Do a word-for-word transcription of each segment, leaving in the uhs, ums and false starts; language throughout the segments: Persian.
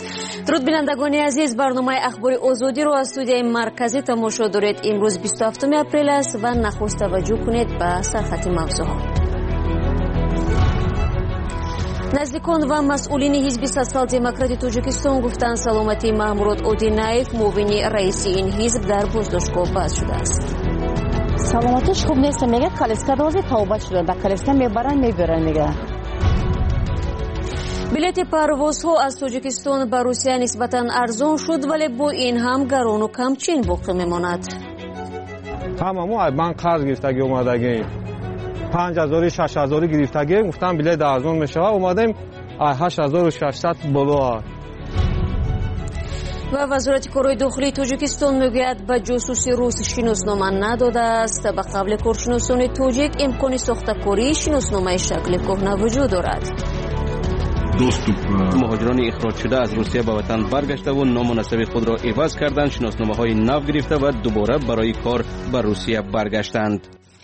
درود بینندگان عزیز، برنامه اخبار آزادی رو از استودیوی مرکزی تماشا دارید. امروز بیست و هفتم اپریل است و نخست توجه کنید به سرخط موضوعات. نزدیکان و مسئولین حزب سوسیال دموکرات تاجیکستان گفتند سلامتی محمود اودینایف معاون رئیس این حزب در بازداشتگاه بست شده است. سلامتیش خوب نیست، میگه کالسکا دوزی توبه شده، در کالسکا میبرن میبرن میگه. بلیط پروازها از تاجیکستان به روسیه نسبتاً ارزان شد، ولی با این هم گران و کمچین باقی میماند. تمام من قرض گرفتگی اومدگیم پنج هزار شش هزار گرفتگی گفتم بلیط ارزان میشه، اومدیم هشت هزار و ششصد بالا. و وزارت کارهای داخلی تاجیکستان میگوید به جاسوسی روس شناسنامه نداده است. به قبل کارشناسان تاجیک امکان ساختکاری شناسنامه شکل کهنه وجود دارد. مهاجران اخراج شده از روسیه به وطن برگشته و نامناسب خود را عوض کردند، شناسنامه های نو گرفته و دوباره برای کار به روسیه برگشتند.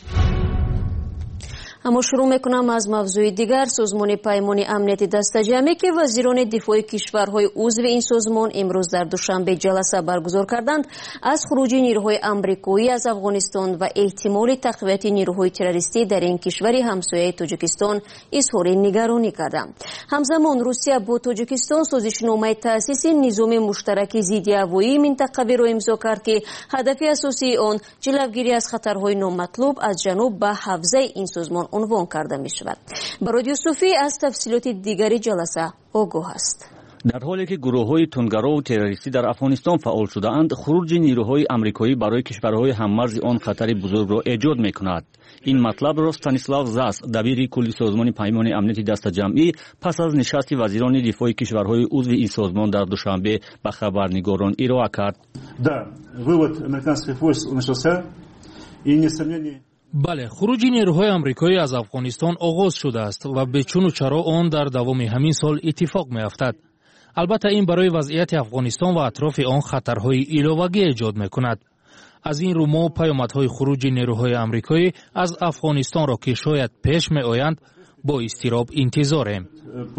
اما شروع میکنم از موضوع دیگر. سازمان پیمان امنیت دست جمعی که وزیران دفاع کشورهای عضو این سازمان امروز در دوشنبه جلسه برگزار کردند، از خروج نیروهای آمریکایی از افغانستان و احتمال تقویت نیروهای تروریستی در این کشور همسایه تاجیکستان اظهار نگرانی کردند. همزمان روسیه با تاجیکستان سازشنامه تأسیس نظام مشترک ضد هوایی منطقه‌ای را امضا کرد که هدف اساسی آن جلوگیری از خطرهای نامطلوب از جنوب به حوزه این سازمان عنوان کرده می شود. برادیو صوفی از تفصیلات دیگری جلسه آگاه است. در حالی که گروه‌های تندگرا و تروریستی در افغانستان فعال شده‌اند، خروج نیروهای آمریکایی برای کشورهای هممرز آن خطری بزرگ را ایجاد می‌کند. این مطلب را استانیسلاو زاس، دبیر کلی سازمان پیمان امنیت دست جمعی، پس از نشست وزیران دفاع کشورهای عضو این سازمان در دوشنبه به خبرنگاران ارائه کرد. Да, вывод американских войск начался и несомненно بله، خروج نیروهای آمریکایی از افغانستان آغاز شده است و به چون و چرا آن در دوام همین سال اتفاق می‌افتد. البته این برای وضعیت افغانستان و اطراف آن خطرهای علاوه‌ای ایجاد می‌کند. از این رو ما پیامدهای خروج نیروهای آمریکایی از افغانستان را که شاید پیش می‌آیند با اضطراب انتظاریم.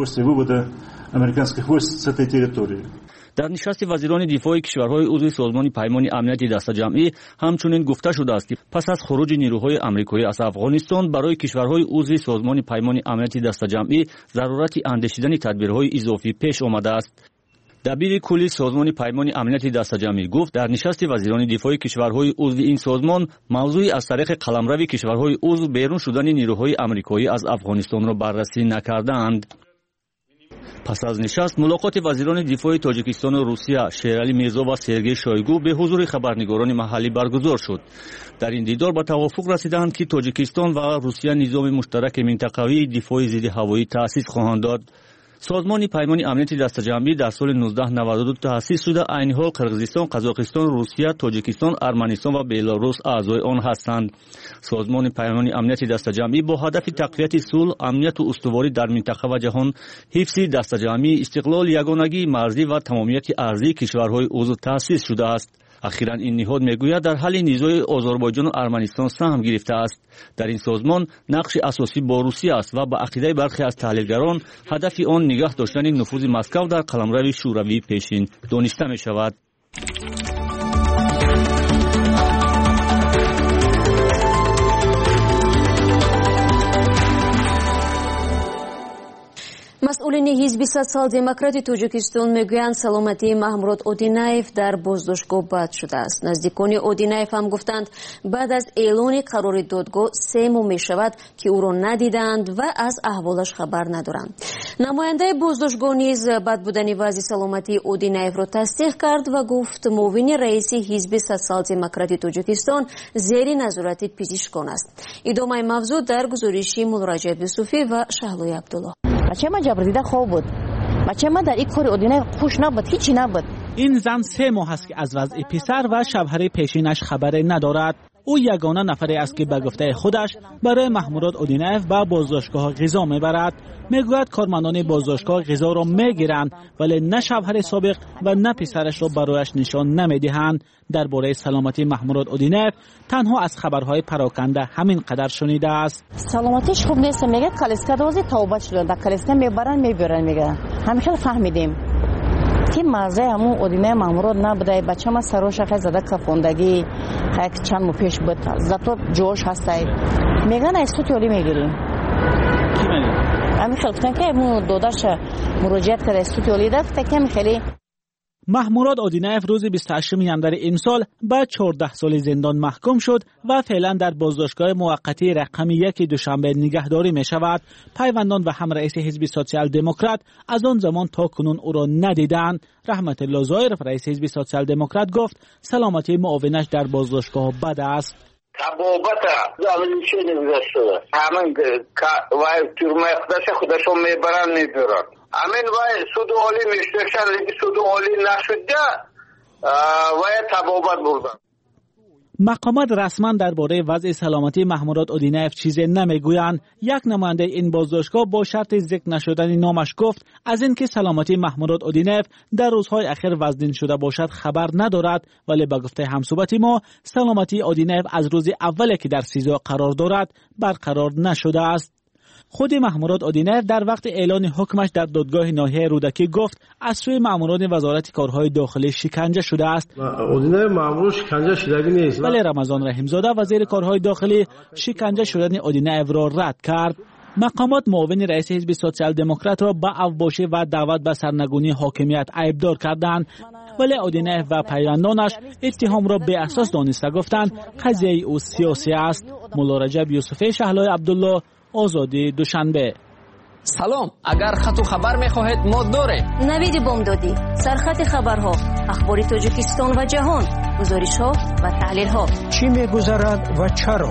در نشست وزیران دفاع کشورهای عضو سازمان پیمان امنیت دست جمعی همچنین گفته شده است که پس از خروج نیروهای آمریکایی از افغانستان برای کشورهای عضو سازمان پیمان امنیت دست جمعی ضرورت اندیشیدن تدبیرهای اضافی پیش آمده است. دبیر کلی سازمان پیمان امنیت دست جمعی گفت در نشست وزیران دفاع کشورهای عضو این سازمان موضوعی از طریق قلمرو کشورهای عضو بیرون شدن نیروهای آمریکایی از افغانستان را بررسی نکردند. پس از نشست ملاقات وزیران دفاع تاجیکستان و روسیه شیرعلی میرزا و سرگئی شویگو به حضور خبرنگاران محلی برگزار شد. در این دیدار به توافق رسیدند که تاجیکستان و روسیه نظام مشترک منطقوی دفاع ضد هوایی تأسیس خواهند داد. سازمان پیمان امنیت دست جمعی در سال نوزده نود و دو تأسیس شده. عین حال قرقیزستان، قزاقستان، روسیه، تاجیکستان، ارمنستان و بلاروس اعضای آن هستند. سازمان پیمان امنیت دست جمعی با هدف تقویت صلح، امنیت و استواری در منطقه و جهان، حفظ دست جمعی، استقلال، یگانگی مرزی و تمامیت ارضی کشورهای عضو تأسیس شده است. اخیراً این نهاد میگوید در حل نزاع آذربایجان و ارمنستان سهم گرفته است. در این سازمان نقش اساسی با روسیه است و به عقیده برخی از تحلیلگران هدف آن نگاه داشتن نفوذ مسکو در قلمرو شوروی پیشین دانسته می شود. مسئولین حزب سوسیال دموکرات تاجیکستان میگویند سلامتی محمود اودینایف در بازداشتگاه بد شده است. نزدیکان اودینایف هم گفتند بعد از اعلان قرار دادگاه سه ماه می شود که او را ندیدند و از احوالش خبر ندارند. نماینده بازداشتگاه نیز بد بودن وضع سلامتی اودینایف را تصدیق کرد و گفت معاون رئیس حزب سوسیال دموکرات تاجیکستان زیر نظارت پزشکان است. ادامه موضوع در گزارش مولارجب یوسفی و شهلوی عبدالله. بچه ما جبر دیده خوب بود. بچه ما در این کار اودینایف خوش نبود، هیچی نبود. این زن سه ماه است که از وضع پسر و شوهر پیشینش خبر ندارد. او یگانه نفری است که به گفته خودش برای محمود اودینایف به بازداشتگاه غذا میبرد. میگوید کارمندان بازداشتگاه غذا را میگیرند ولی نه شوهر سابق و نه پسرش را برایش نشان نمیدهند. درباره سلامتی محمود اودینایف تنها از خبرهای پراکنده همین قدر شنیده است. سلامتیش خوب نیست، میگه کالسکا دوزی توبه شده، در کالسکا میبرن میبرن میگه. همیشه فهمیدیم. که مزه همون اودینه مامورات نبوده. بچه ما سروش خیلی زده کفوندگی خیلی چند مو پیش بود زدتو جوش هسته میگن استودیولی میگیریم کی میگه؟ همین خیلی گفتن که همون دوداش مراجعت کرده استودیولی ده فکر خیلی محموراد اودینایف روز بیست و هشتم ژانویه این سال بعد چهارده سال زندان محکوم شد و فعلا در بازداشتگاه موقتی رقم یک دوشنبه نگهداری می شود. پیوندان و هم رئیس حزب سوسیال دموکرات از آن زمان تا کنون او را ندیدند. رحمت الله ظاهرف رئیس حزب سوسیال دموکرات گفت سلامتی معاونش در بازداشتگاه بد است. تبابت زمین چی نگذاشته همین وای تورمای خودش خودشو میبرن میبرن همین وای سود عالی میشتشن لیگی سود عالی نشده وای تبابت بردن. مقامات رسما درباره وضع سلامتی محموراد اودینایف چیزی نمیگویند. یک نماینده این بازداشتگاه با شرط ذکر نشدن نامش گفت از اینکه سلامتی محموراد اودینایف در روزهای اخیر وزنین شده باشد خبر ندارد، ولی به گفته همصحبت ما سلامتی اودینایف از روز اولی که در سیزده قرار دارد برقرار نشده است. خود محموراد اودینایف در وقت اعلان حکمش در دادگاه ناحیه رودکی گفت از سوی ماموران وزارت کارهای داخلی شکنجه شده است. اودینایف مامور شکنجه شدگی نیست. ولی رمضان رحیمزاده وزیر کارهای داخلی شکنجه شدن اودینایف را رد کرد. مقامات معاون رئیس حزب سوسیال دموکرات را به اوباشی و دعوت به سرنگونی حاکمیت عیبدار کردند، ولی اودینایف و پیوندانش اتهام را به اساس دانسته گفتند قضیه او سیاسی است. مولا رجب یوسفی شهلای عبدالله، آزادی دوشنبه. سلام، اگر خط و خبر میخواهید ما داریم. نوید بامدادی، سرخط خبرها، اخبار تاجیکستان و جهان، گزارش ها و تحلیل ها. چی میگذرد و چرا؟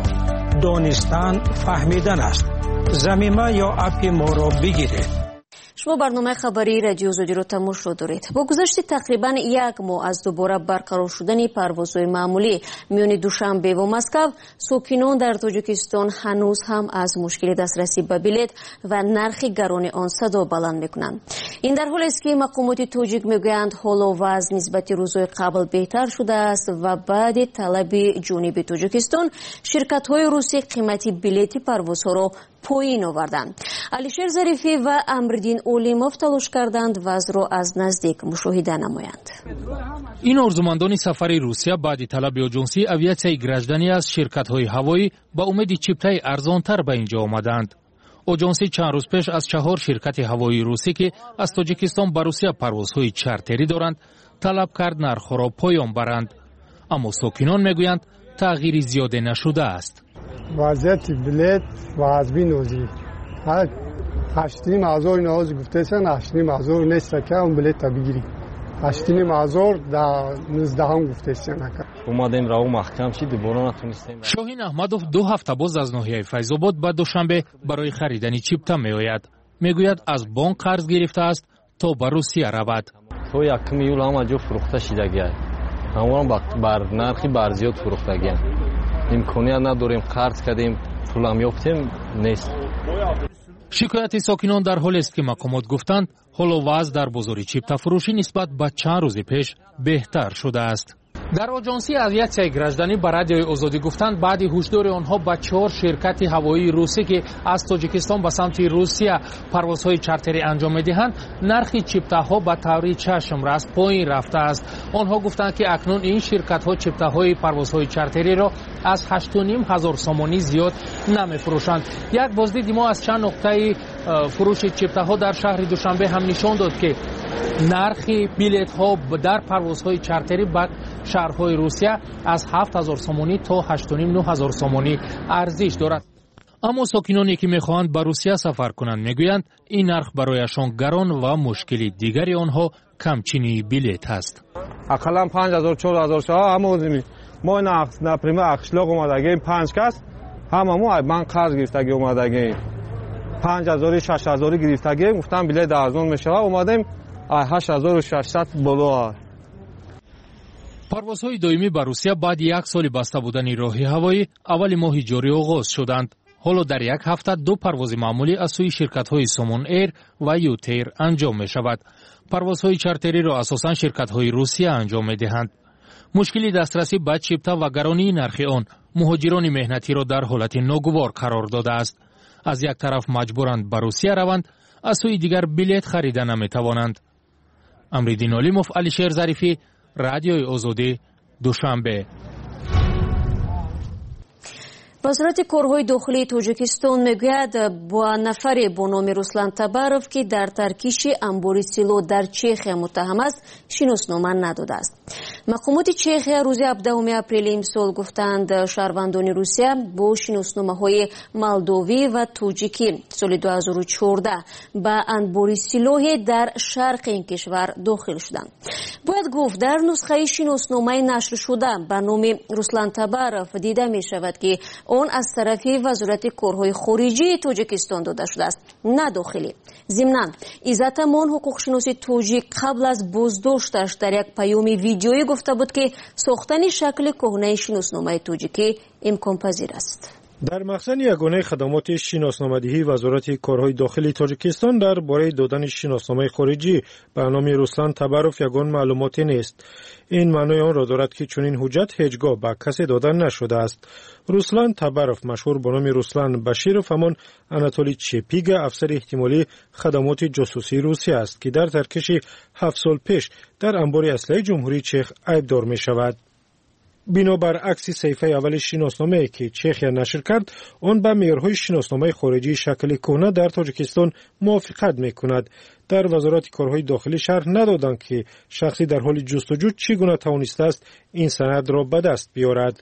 دانستن فهمیدن است. زمینه یا اپی ما را بگیرید. شما برنامه خبری رادیو آزادی رو تماشا دارید. با گذشت تقریبا یک ماه از دوباره برقرار شدن پروازهای معمولی میان دوشنبه و مسکو، ساکنان در تاجیکستان هنوز هم از مشکل دسترسی به بلیط و نرخ گران آن صدا بلند میکنند. این در حالی است که مقامات تاجیک میگویند حال و وضع نسبت روزهای قبل بهتر شده است و بعد طلب جانب تاجیکستان شرکت‌های روسی قیمت بلیط پروازها را پایین آوردند. علیشیر ظریفی و امردین اولیموف تلاش کردند وضع را از نزدیک مشاهده نمایند. این آرزومندان سفر روسیه بعد طلب اجنسی اویاسیای گراجدانی از شرکت‌های هوایی با امید چیپتای ارزانتر به اینجا آمدند. اجنسی چند روز پیش از چهار شرکت هوایی روسی که از تاجیکستان به روسیه پروازهای چارتری دارند طلب کرد نرخ را پایین برند، اما ساکنان میگویند تغییری زیاده نشده است. وضعیت بلیط و حزبی نوزی هشتیم هزار نوازی گفته سن هشتیم هزار نیست که اون بلیط تا بگیری هشتیم هزار در نزده هم گفته سن اومدیم راو محکم شید دوباره نتونستیم. شاهین احمدوف دو هفته باز از ناحیه فیض‌آباد به دوشنبه برای خریدن چیپتا میآید. میگوید از بانک قرض گرفته است تا به روسیه رود. تو یکم یول هم جو فروخته شدگی همون بر نرخی برزیاد فروختگی امکانیت نداریم قرض کردیم پولم یافتیم نیست. شکایت ساکنان در حالی است که مقامات گفتند حال و وضع در بازار چیپتا فروشی نسبت به چند روز پیش بهتر شده است. در آژانسی اویاسیای گراجدانی به رادیوی آزادی گفتند بعد هشدار آنها به چهار شرکت هوایی روسی که از تاجیکستان به سمت روسیه پروازهای چارتری انجام میدهند نرخ چیپتاها به طور چشم راست پایین رفته است. آنها گفتند که اکنون این شرکت ها چیپتاهای پروازهای چارتری را از هشت و نیم هزار سومانی زیاد نمیفروشند. یک بازدید ما از چند نقطه فروش چیپتاها در شهر دوشنبه هم نشان داد که نرخ بلیط ها در پروازهای چارتری به شهرهای روسیه از هفت هزار سومانی تا هشت و نیم نه هزار سومانی ارزش دارد. اما ساکنانی که میخواهند به روسیه سفر کنند میگویند این نرخ برایشان گران و مشکلی دیگری آنها کمچینی بلیط است. اقلا پنج هزار چهار هزار شاه همه زمین ما نپریمه اخشلاق اومدگیم پنج کس همه ما من قرض گرفتگی اومدگیم پنج هزار شش هزار گرفتگیم گفتم بلیط ارزان میشه اومدیم هشت هزار و ششصد بالا. پروازهای دائمی به روسیه بعد یک سال بسته بودن راه هوایی اول ماه جاری آغاز شدند. حالا در یک هفته دو پرواز معمولی از سوی شرکت‌های سومون ایر و یوتیر انجام می شود. پروازهای چارتری را اساساً شرکت‌های روسیه انجام می دهند. مشکلی دسترسی به چیپتا و گرانی نرخ آن مهاجران مهنتی را در حالت ناگوار قرار داده است. از یک طرف مجبورند به روسیه روند، از سوی دیگر بلیط خریده نمی توانند. امریدین علیموف، علیشیر ظریفی، رادیوی آزادی، دوشنبه. وزارت کارهای داخلی تاجیکستان میگوید با نفری با نام روسلان تباروف که در ترکیش انبار سیلو در چخیا متهم است شناسنامه نداده است. مقامات چخیا روز هفدهم اپریل امسال گفتند شهروندان روسیه با شناسنامه‌های مولدوی و تاجیکی سال دو هزار و چهارده به انبار سیلو در شرق این کشور داخل شدند. باید گفت در نسخه شناسنامه نشر شده به نام روسلان تباروف دیده می شود که آن از طرف وزارت کارهای خارجی تاجیکستان داده شده است، نه داخلی. ضمناً عزتمان حقوق شناسی تاجیک قبل از بازداشتش در یک پیام ویدیویی گفته بود که ساختن شکل کهنه شناسنامه تاجیکی امکان پذیر است. در مخزن یگانه خدمات شناسنامه‌دهی وزارت کارهای داخلی تاجیکستان درباره دادن شناسنامه خارجی به نام روسلان تباروف یگان معلوماتی نیست. این معنای آن را دارد که چنین حجت هیچگاه به کسی داده نشده است. روسلان تباروف مشهور به نام روسلان بشیروف همان اناتولی چپیگ افسر احتمالی خدمات جاسوسی روسیه است که در ترکش هفت سال پیش در انبار اسلحه جمهوری چخ عیبدار می شود. بنابر عکس صفحه اول شناسنامه که چخیا نشر کرد، آن به معیارهای شناسنامه خارجی شکل کهنه در تاجیکستان موافقت میکند. در وزارت کارهای داخلی شرح ندادند که شخصی در حال جستجو چگونه توانسته است این سند را به دست بیارد.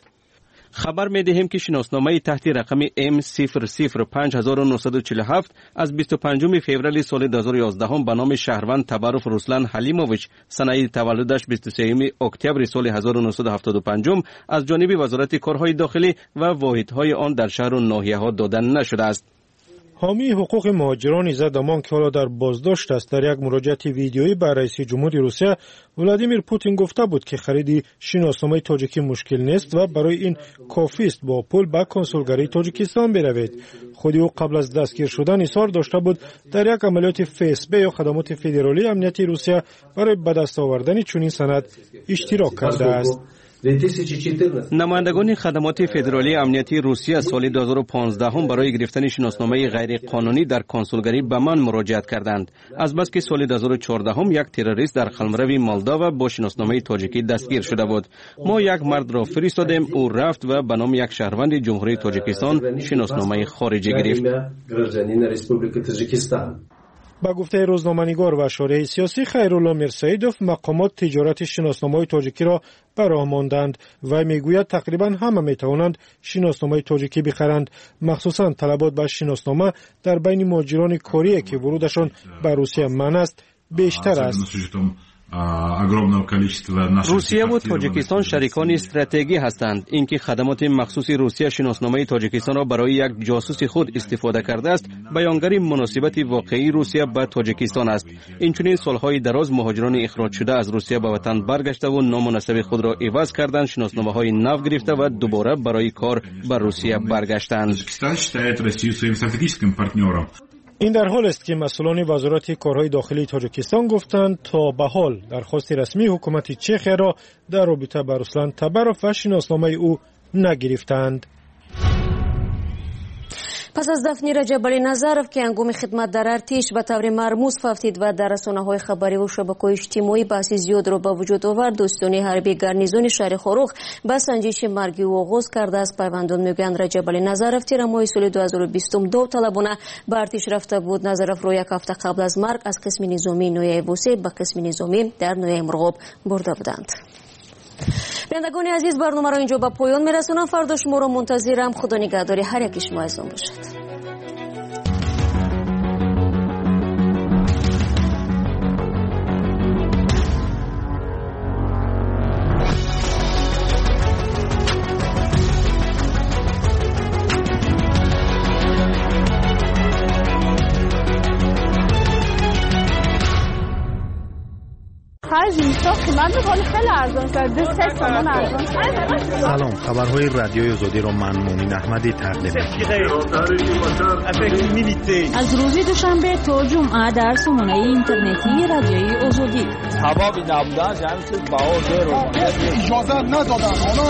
خبر می دهیم که شناسنامه تحت رقم ام صفر صفر پنج هزار و نهصد و چهل و هفت از بیست و پنجم فوریه سال دو هزار و یازده به نام شهروند تباروف روسلان حلیموویچ سنه تولدش بیست و سوم اکتبر سال هزار و نهصد و هفتاد و پنج از جانب وزارت کارهای داخلی و واحدهای آن در شهر و ناحیه ها داده نشده است. حامی حقوق مهاجران زدمان که حالا در بازداشت است در یک مراجعه ویدیویی به رئیس جمهوری روسیه ولادیمیر پوتین گفته بود که خرید شناسنامه تاجیکی مشکل نیست و برای این کافی است با پول به کنسولگری تاجیکستان بروید. خود او قبل از دستگیر شدن اصرار داشته بود در یک عملیات فسب یا خدمات فدرالی امنیتی روسیه برای به دست آوردن چنین سند اشتراک کرده است. نمایندگان خدمات فدرالی امنیتی روسیه سال دو هزار و پانزده برای گرفتن شناسنامه غیر قانونی در کنسولگری به من مراجعت کردند. از بس که سال دو هزار و چهارده یک تروریست در قلمرو مولداوا با شناسنامه تاجیکی دستگیر شده بود. ما یک مرد را فرستادیم، او رفت و به نام یک شهروند جمهوری تاجیکستان شناسنامه خارجی گرفت. با گفته روزنامه‌نگار و شارح سیاسی خیرالله میرسیدوف، مقامات تجارت شناسنامه تاجیکی را براه ماندند و میگوید تقریبا همه میتوانند شناسنامه تاجیکی بخرند. مخصوصا طلبات به شناسنامه در بین مهاجران کاری که ورودشان به روسیه منع است بیشتر است. روسیه و تاجیکستان شریکان استراتژیکی هستند. اینکه خدمات مخصوص روسیه شناسنامه تاجیکستان را برای یک جاسوس خود استفاده کرده است بیانگر مناسبت واقعی روسیه با تاجیکستان است. اینچنین سالهای دراز مهاجران اخراج شده از روسیه به وطن برگشته و نامناسب خود را عوض کردند، شناسنامه‌های نو گرفته و دوباره برای کار به روسیه برگشتند. این در حال است که مسئولان وزارت کارهای داخلی تاجیکستان گفتند تا به حال درخواست رسمی حکومت چخیا را در رابطه با روسلان تباروف و شناسنامه او نگرفتند. پس از دفن رجب علی نظرов که هنگام خدمت در ارتش به طور مرموز فوتید و در رسانه‌های خبری و شبکه‌های اجتماعی بحث زیاد را به وجود آورد، دوستان حربی گارنیزون شهر خاروخ به سنجش مرگی او آغاز کرده است. پیوندان میگویند رجب علی نظرов تیر ماه سال دو هزار و بیست و دو طالبانه به ارتش رفته بود. نظرов را یک هفته قبل از مرگ از قسم نظامی نویه بوسه به قسم نظامی در نویه مرغاب برده بودند. بینندگان عزیز، برنامه را اینجا به پایان میرسانم. فردا شما را منتظرم. خدا نگهدار هر یک شما عزیزان باشد. Hi, بیست تا قیمت بود، حالا خیلی ارزان شد. دو سه تومن ارزان شد. سلام، خبرهای رادیوی آزادی را من مومن احمدی تقدیم می‌کنم. از روز دوشنبه تا جمعه در سامانه اینترنتی رادیوی آزادی. هوا نبودن جمعیت باور رو اجازه ندادن. حالا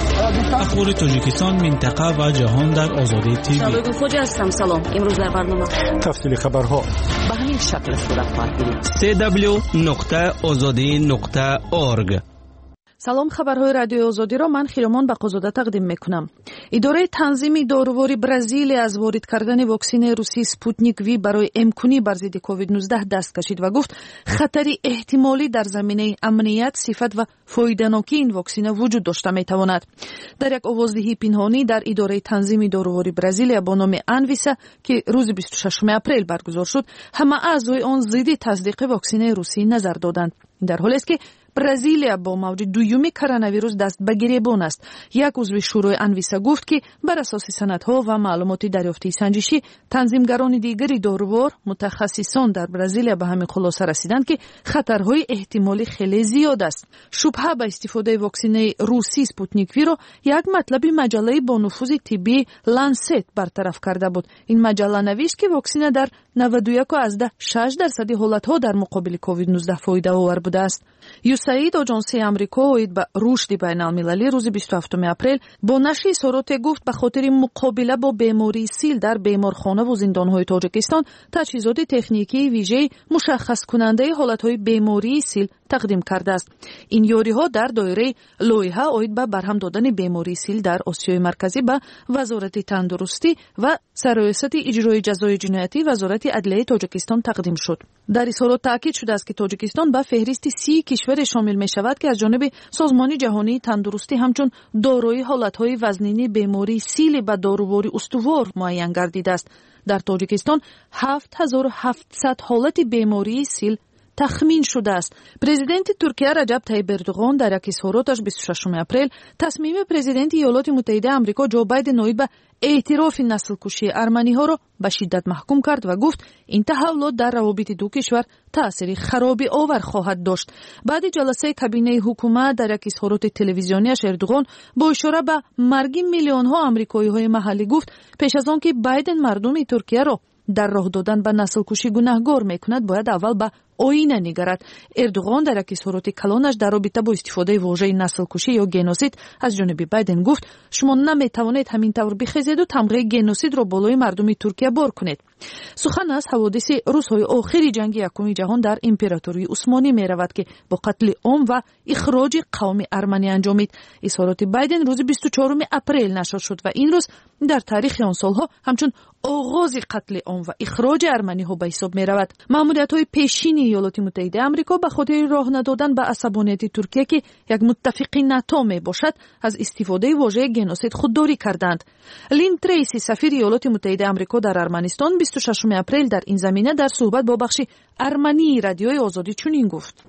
اخبار تاجیکستان، منطقه و جهان در آزادی تیوی. سلام خوجا هستم. سلام. امروز در برنامه تفصیل خبرها به همین شکل صورت خواهد گرفت. سی دبلیو نقطه آزادی نقطه اورگ. سلام، خبرهای رادیو آزادی را من خیرمان بقازاده تقدیم میکنم. اداره تنظیم دارووری برزیل از وارد کردن واکسن روسی سپوتنیک وی برای امکانی بر ضد کووید نوزده دست کشید و گفت خطری احتمالی در زمینه امنیت، صفت و فایده‌ناکی این واکسن وجود داشته میتواند. در یک آوازدهی پنهانی در اداره تنظیم دارووری برزیل با نام انویسا که روز بیست و ششم اپریل برگزار شد، همه اعضای آن ضد تصدیق واکسن روسی نظر دادند. در حالی است که برزیلیا با موج دویومی کرونا ویروس دست به گریبان است. یک عضو شورای انویسا گفت که بر اساس سندها و معلومات دریافتی سنجشی، تنظیمگران دیگری دارووار متخصصان در برزیلیا به همین خلاصه رسیدند که خطرهای احتمالی خیلی زیاد است. شبهه به استفاده واکسن روسی سپوتنیک وی را یک مطلب مجله با نفوذ طبی لنست برطرف کرده بود. این مجله نوشت که واکسن در نود و یک و از ده شش درصد حالتها در مقابل کووید نوزده فایده آور بوده است. یوساید آژانس آمریکا اوید به رشد بین المللی روز بیست و هفتم اپریل با نشر اظهارات گفت به خاطر مقابله با بیماری سیل در بیمارخانه و زندان‌های تاجیکستان تجهیزات تکنیکی ویژه مشخص کننده حالت‌های بیماری سیل تقدیم کرده است. این یاری‌ها در دایره لایحه اوید به برهم دادن بیماری سیل در آسیای مرکزی به وزارت تندرستی و سرریاست اجرای جزای جنایتی وزارت عدلیه تاجیکستان تقدیم شد. در اظهارات تاکید شده است که تاجیکستان به فهرست سی کشور شامل می شود که از جانب سازمان جهانی تندرستی همچون دارای حالت‌های وزنینی بیماری سیل به داروواری استوار معین گردیده است. در تاجیکستان هفت هزار و هفتصد حالت بیماری سیل تخمین شده است. پرزیدنت ترکیه رجب طیب اردوغان در یک اظهاراتش بیست و ششم اپریل تصمیم پرزیدنت ایالات متحده آمریکا جو بایدن اوید به اعتراف نسل کشی ارمنی ها را به شدت محکوم کرد و گفت این تحولات در روابط دو کشور تأثیر خرابی آور خواهد داشت. بعد جلسه کابینه حکومت در یک اظهارات تلویزیونیش اردوغان با اشاره به مرگ میلیون ها آمریکایی های محلی گفت پیش از آن که بایدن مردم ترکیه را در راه دادن به نسل کشی گناهگار میکند باید اول به آینه نگرد. اردوغان در یک اظهارات کلانش در رابطه با استفاده واژه نسل کشی یا گنوسید از جانب بایدن گفت شما نمیتوانید همین طور بخیزید و تمغه گنوسید را بالای مردم ترکیه بار کنید. سخن از حوادث روزهای آخر جنگ یکم جهان در امپراتوری عثمانی می رود که با قتل عام و اخراج قوم ارمنی انجامید. اظهارات بایدن روز بیست و چهارم اپریل نشر شد و این روز در تاریخ آن سالها همچون آغاز قتل عام و اخراج ارمنی ها به حساب می رود. ماموریت های پیشین ایالات متحده آمریکا به خاطر راه ندادن به عصبانیت ترکیه که یک متفق ناتو می باشد از استفاده واژه گنوسید خودداری کردند. لین تریسی سفیر ایالات متحده آمریکا در ارمنستان بیست و ششم اپریل در این زمینه در صحبت با بخش ارمنی رادیوی آزادی چنین گفت: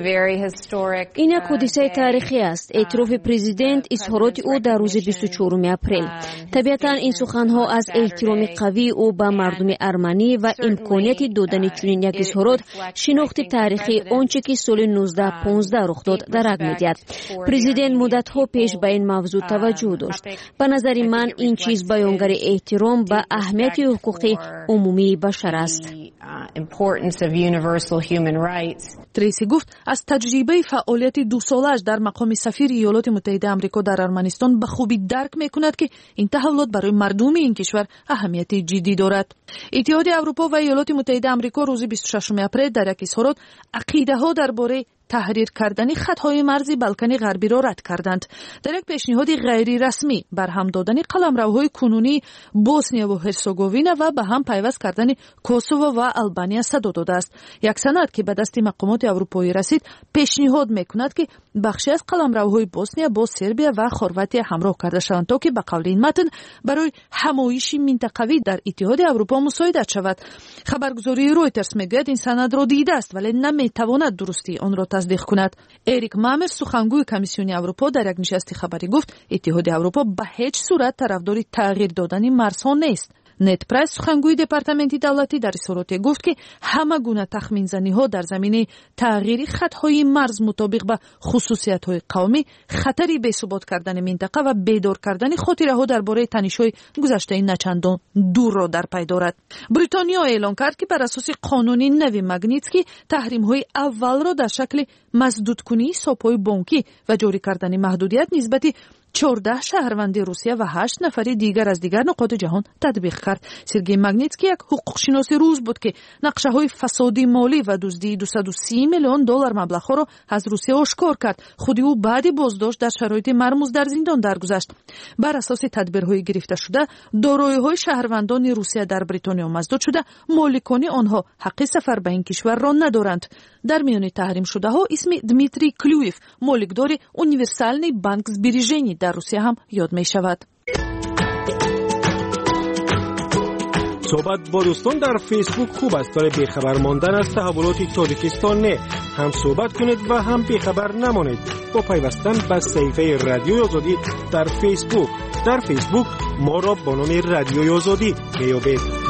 این یک حادثه تاریخی است. اعتراف پرزیدنت اظهارات او در روز بیست و چهارم اپریل. طبیعتاً این سخنها از احترام قوی او به مردم ارمنی و امکانیت دادن چنین یک اظهارات شناخت تاریخی آنچه که سال نوزده پانزده رخ داد درک می‌دهد. پرزیدنت مدت‌ها پیش به این موضوع توجه داشت. به نظر من این چیز بیانگر احترام به اهمیت حقوق عمومی بشر است. تریسی گفت از تجربه فعالیت دو سالش در مقام سفیر ایالات متحده آمریکا در ارمنستان به خوبی درک می‌کند که این تحولات برای مردم این کشور اهمیت جدی دارد. اتحاد اروپا و ایالات متحده آمریکا روز بیست و ششم اپریل در یک اظهارات عقیده‌ها درباره تحریر کردن خطهای مرزی بالکان غربی را رد کردند. در یک پیشنهاد غیر رسمی برهم دادن قلمروهای کنونی بوسنیا و هرزگوین و به هم پیوست کردن کوسوو و آلبانیا صدا داده است. یک سند که به دست مقامات اروپایی رسید پیشنهاد میکند که بخشی از قلمروهای بوسنیا با سربیا و خرواتیا همراه کرده شوند تا که به قول این متن برای همایش منطقوی در اتحاد اروپا مساعدت شود. خبرگزاری رویترز میگوید این سند را دیده است ولی نمیتواند درستی آن را تصدیق کند. اریک مامر سخنگوی کمیسیون اروپا در یک نشست خبری گفت اتحاد اروپا به هیچ صورت طرفدار تغییر دادن مرزها نیست. نتپرس سخنگوی دپارتمنتی دولتی در اظهاراتی گفت که همه گونه تخمین‌زنی‌ها در زمینه تغییر خطهای مرز مطابق به خصوصیت‌های قومی خطری بی‌ثبات کردن منطقه و بیدار کردن خاطره‌ها درباره تنش‌های گذشته نچندان دور را در پی دارد. بریتانیا اعلام کرد که بر اساس قانون نوی ماگنیتسکی تحریم‌های اول را در شکل مسدودکنی حساب‌های بانکی و جاری کردن محدودیت نسبت چهارده شهروند روسیه و هشت نفر دیگر از دیگر نقاط جهان تطبیق کرد. سرگئی ماگنیتسکی یک حقوقشناس روس بود که نقشه‌های فسادی مالی و دزدی دویست و سی میلیون دلار مبلغ‌ها را از روسیه آشکار کرد. خود او بعد بازداشت در شرایط مرموز در زندان درگذشت. بر اساس تدبیرهای گرفته شده، دارایی‌های شهروندان روسیه در بریتانیا مسدود شده، مالکان آنها حق سفر به این کشور را ندارند. در میان تحریم شده ها اسم دمیتری کلویف، مالکدار اونیورسالنی بانک збережений در روسیه هم یاد می شود. صحبت با دوستان در فیسبوک خوب است، ولی بیخبر ماندن از تحولات تاجیکستان نه. هم صحبت کنید و هم بیخبر نمانید با پیوستن به صفحه رادیوی آزادی در فیسبوک. در فیسبوک ما را با نام رادیوی آزادی میابید.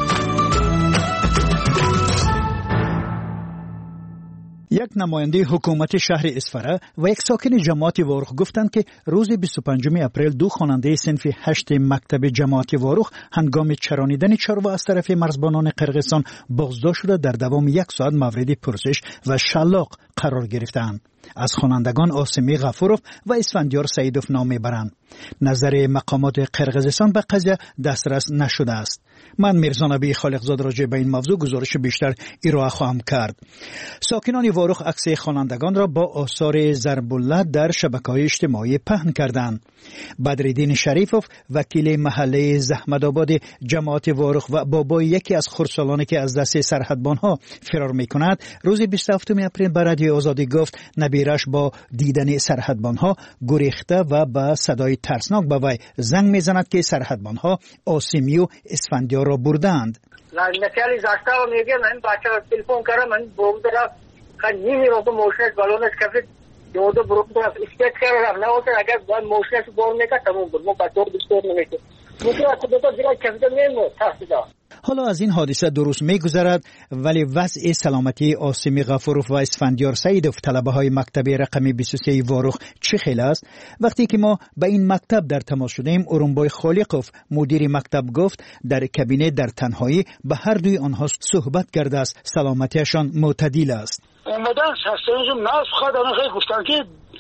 یک نماینده حکومت شهر اسفره و یک ساکن جماعت واروخ گفتند که روز بیست و پنجم اپریل دو خواننده صنف هشت مکتب جماعت واروخ هنگام چرانیدن چاروا از طرف مرزبانان قرقیزستان بازداشت شده در دوام یک ساعت مورد پرسش و شلاق قرار گرفتند. از خوانندگان آسمی غفوروف و اسفندیار سعیدوف نام میبرند. نظر مقامات قرقیزستان به قضیه دسترس نشده است. من میرزا نبی خالقزاد راجع به این موضوع گزارش بیشتر ارائه خواهم کرد. ساکنان واروخ عکس خوانندگان را با آثار ضرب الله در شبکه‌های اجتماعی پهن کردند. بدرالدین شریفوف وکیل محله زحمت‌آباد جماعت واروخ و بابای یکی از خردسالانی که از دست سرحدبان‌ها فرار می‌کند روز بیست و هفتم اپریل به رادیو آزادی گفت نبیرش با دیدن سرحدبان‌ها گریخته و با صدای ترسناک به وی زنگ می‌زند که سرحدبان‌ها آسیمی و اسفندیار را بردند. نتیالی زاشتاو میگه من بچه را تلفن کردم، من بوم درا خیلی رو موشنش بالونش کفید دو دو بروم درا اسکیت کردم. نه اوت اگر با موشنش بور میکرد تموم بود. ما بچه‌ها دکتر نمیشه. میگه تو دو تا دیگه کفید نمیمون تاسیدا. حالا از این حادثه درست می‌گذرد، ولی وضع سلامتی آسیمی غفوروف و اسفندیار سعیدوف طلبه‌های مکتب رقم بیست و سه واروخ چه خیلی است؟ وقتی که ما به این مکتب در تماس شدیم، اورنبای خالقوف مدیر مکتب گفت در کابینه در تنهایی به هر دوی آنها صحبت کرده است. سلامتیشان معتدل است. اومدن هسته‌شون ناف خدانه خیلی گفتن که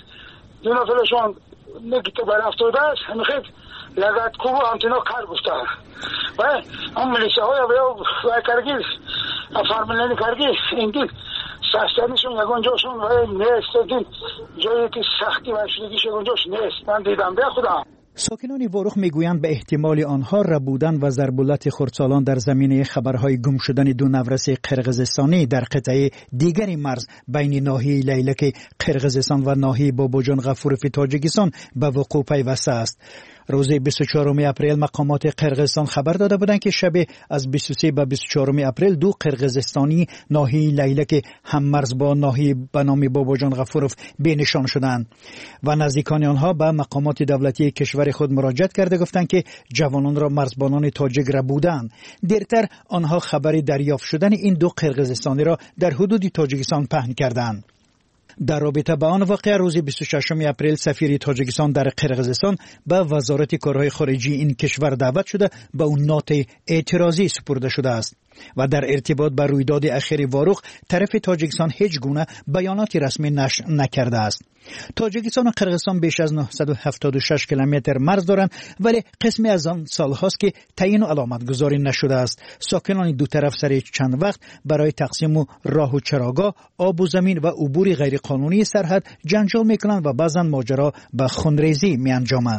دو نفرشون نگیت برافتاده است. همین لگت کوبو همتینا کار گفتن و هم ملیشه های و کرگیز فرملنی کرگیز این دید سستانیشون یکون جاشون و نیست دید جایی که سختی و شدگیش یکون جاش نیست. من دیدم به خودم. ساکنان واروخ میگویند به احتمال آنها ربودن و ضربالت خردسالان در زمینه خبرهای گم شدن دو نورس قرقیزستانی در قطعه دیگری مرز بین ناحیه لیلک قرقیزستان و ناحیه باباجان غفوروف تاجیکستان به وقوع پیوسته است. روز بیست و چهارم اپریل مقامات قرقیزستان خبر داده بودند که شب از بیست و سه به بیست و چهارم اپریل دو قرقیزستانی ناحیه لیلک هم مرز با ناحیه به نام باباجان غفوروف بینشان شدند و نزدیکان آنها به مقامات دولتی کشور خود مراجعه کرده گفتند که جوانان را مرزبانان تاجیک را بودند. دیرتر آنها خبر دریافت شدن این دو قرقیزستانی را در حدود تاجیکستان پهن کردند. در رابطه با آن واقعه روز بیست و ششم اپریل سفیر تاجیکستان در قرقیزستان به وزارت کارهای خارجی این کشور دعوت شده به اون نوت اعتراضی سپرده شده است و در ارتباط با رویداد اخیر واروخ طرف تاجیکستان هیچ گونه بیانات رسمی نشر نکرده است. تاجیکستان و قرقیزستان بیش از نهصد و هفتاد و شش کیلومتر مرز دارند، ولی قسمی از آن سالهاست که تعیین و علامت گذاری نشده است. ساکنان دو طرف سر چند وقت برای تقسیم راه و چراگاه، آب و زمین و عبور غیر قانونی سرحد جنجال میکنند و بعضا ماجرا به خونریزی میانجامد.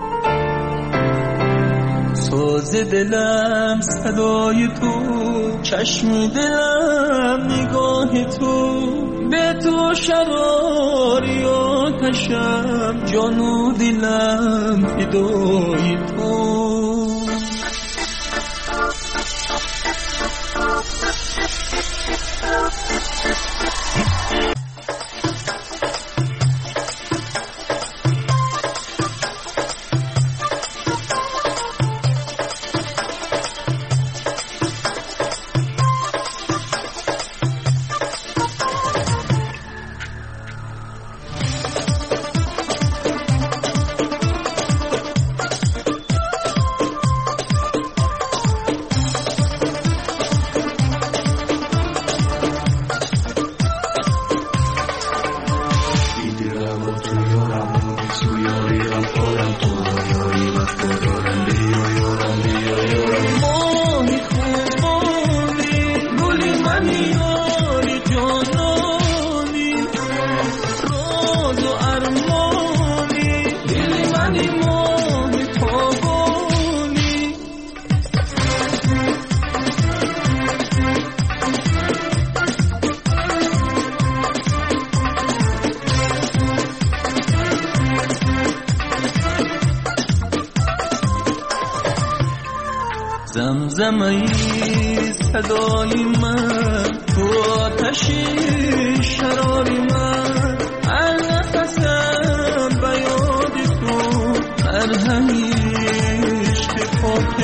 ساز دلم صدای تو، چشم دلم نگاه تو، به تو شراری آتشم، جان و دلم فدای تو. زمزمه صدای من تو آتشی شراری من هر نفسم به یاد تو هر همیش که پاک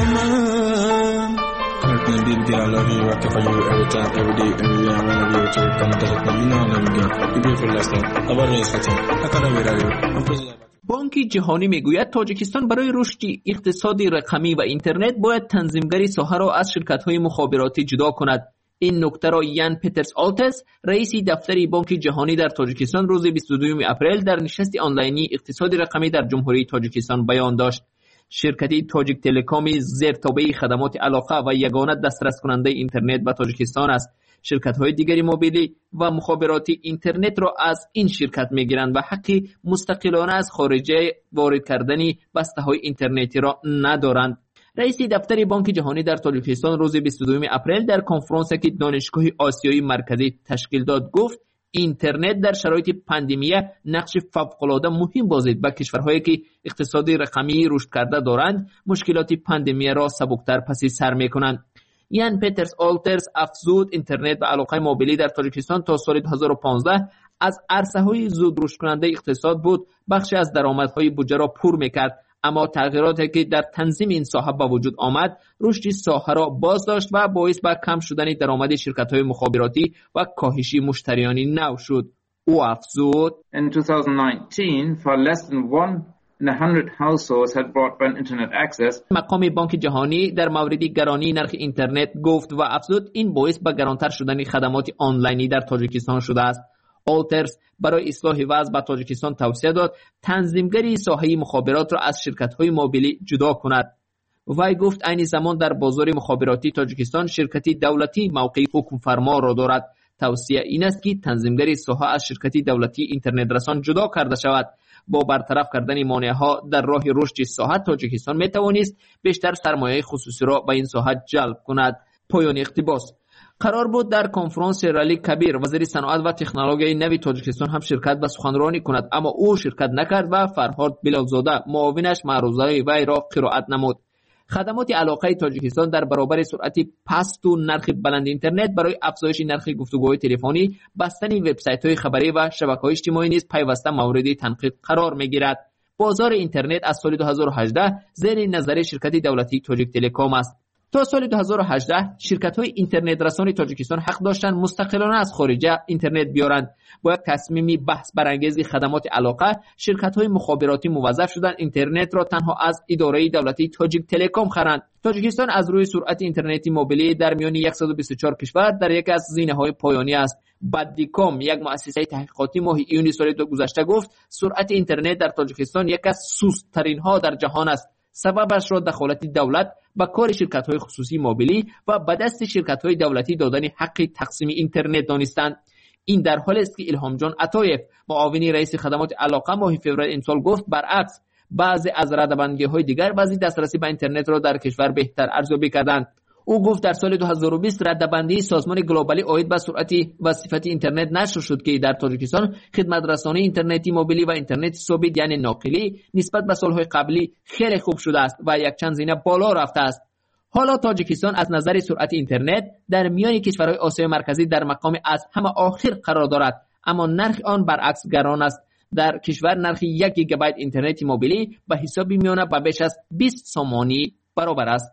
من Everything did get I love you, rockin' for you every time, every day, every year. I wanna be with you, come and touch it. You know I love you, girl. You beautiful last night. How about this, Fatima? I can't wait out here. I'm president. بانک جهانی میگوید تاجیکستان برای رشد اقتصادی رقمی و اینترنت باید تنظیمگری ساحه را از شرکت‌های مخابراتی جدا کند. این نکته را یان پیترز آلتس، رئیس دفتر بانک جهانی در تاجیکستان روز بیست و دوم اپریل در نشست آنلاینی اقتصاد رقمی در جمهوری تاجیکستان بیان داشت. شرکت تاجیک تلکام زیرتابع خدمات علاقه و یگانه دسترس کننده اینترنت به تاجیکستان است. شرکت‌های دیگری موبیلی و مخابراتی اینترنت را از این شرکت می‌گیرند و حقی مستقلانه از خارجه وارد کردن بسته‌های اینترنتی را ندارند. رئیس دفتر بانک جهانی در تاجیکستان روز بیست و دوم اپریل در کنفرانسی که دانشگاه آسیایی مرکزی تشکیل داد گفت اینترنت در شرایط پاندمیه نقش فوق‌العاده مهم بازی به کشورهایی که اقتصادی رقمی رشد کرده دارند مشکلات پاندمیه را سبکتر پس سر می‌کنند. یان پیترز آلترز افزود اینترنت و علاقه موبیلی در تاجیکستان تا سال دو هزار و پانزده از عرصه‌های زود رشد کننده اقتصاد بود، بخشی از درآمدهای بودجه را پر می‌کرد، اما تغییراتی که در تنظیم این ساحه به وجود آمد رشد ساحه را باز داشت و باعث به کم شدن درآمد شرکت‌های مخابراتی و کاهش مشتریان نو شد. او افزود In twenty nineteen for less than one in one hundred households had broadband internet access. مقام بانک جهانی در مورد گرانی نرخ اینترنت گفت و افزود این باعث به گرانتر شدن خدمات آنلاینی در تاجیکستان شده است. آلترز برای اصلاح وضع به تاجیکستان توصیه داد تنظیمگری ساحه مخابرات را از شرکت‌های موبیلی جدا کند. وی گفت عین زمان در بازار مخابراتی تاجیکستان شرکتی دولتی موقع حکم فرما را دارد. توصیه این است که تنظیمگری ساحه از شرکتی دولتی اینترنت رسان جدا کرده شود. با برطرف کردن مانع‌ها در راه رشد ساحه تاجیکستان می‌توانست بیشتر سرمایه خصوصی را به این ساحه جلب کند. پایان اقتباس. قرار بود در کنفرانس رالی کبیر وزیر صنعت و تکنولوژی نوی تاجیکستان هم شرکت به سخنرانی کند، اما او شرکت نکرد و فرهاد بلاوزاده معاونش معروضه وی را قرائت نمود. خدمات علاقه تاجیکستان در برابر سرعت پست و نرخ بلند اینترنت برای افزایش نرخ گفتگوهای تلفنی، بستن وبسایت‌های خبری و شبکه‌های اجتماعی نیز پیوسته مورد تنقید قرار می‌گیرد. بازار اینترنت از سال دو هزار و هجده زیر نظر شرکت دولتی تاجیک تلکام است. تا سال دو هزار و هجده شرکت‌های اینترنت رسانی تاجیکستان حق داشتند مستقلانه از خارجه اینترنت بیارند. با یک تصمیم بحث برانگیز خدمات علاقه، شرکت‌های مخابراتی موظف شدند اینترنت را تنها از اداره دولتی تاجیک تلکام خرند. تاجیکستان از روی سرعت اینترنتی موبیلی در میان صد و بیست و چهار کشور در یک از زینه‌های پایانی است. بدیکام، یک مؤسسه تحقیقاتی، ماه ایونی سال گذشته گفت سرعت اینترنت در تاجیکستان یک از سست‌ترین‌ها در جهان است. سببش را دخالت دولت به کار شرکت‌های خصوصی موبیلی و به دست شرکت‌های دولتی دادن حق تقسیم اینترنت دانستند. این در حالی است که الهام جان عطایف، معاون رئیس خدمات علاقه، ماه فوریه امسال گفت برعکس بعضی از ردبندی‌های دیگر بعضی دسترسی به اینترنت را در کشور بهتر ارزیابی کردند. او گفت در سال دو هزار و بیست ردبندی سازمان گلوبالی عاید به سرعت و صفت اینترنت نشر شد که در تاجیکستان خدمت رسانی اینترنتی موبیلی و اینترنت ثابت یعنی ناقلی نسبت به سالهای قبلی خیلی خوب شده است و یک چند زینه بالا رفته است. حالا تاجیکستان از نظر سرعت اینترنت در میان کشورهای آسیای مرکزی در مقام از همه آخر قرار دارد، اما نرخ آن برعکس گران است. در کشور نرخ یک گیگابایت اینترنت موبیلی به حساب میانه به بیش از بیست سومانی برابر است.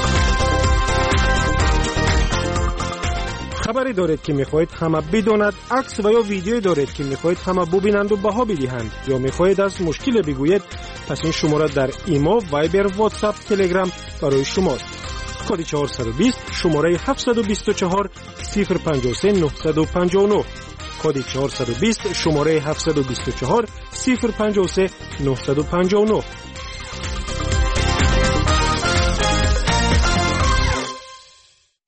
خبری دارید که میخواهید همه بداند، عکس و یا ویدیویی دارید که میخواهید همه ببینند و بها بدهند، یا میخواهید از مشکل بگویید، پس این شماره در ایمو، وایبر، واتساپ، تلگرام برای شماست. کد چهارصد و بیست شماره هفتصد و بیست و چهار صفر پنجاه و سه نهصد و پنجاه و نه. کد چهارصد و بیست شماره هفتصد و بیست و چهار صفر پنجاه و سه نهصد و پنجاه و نه.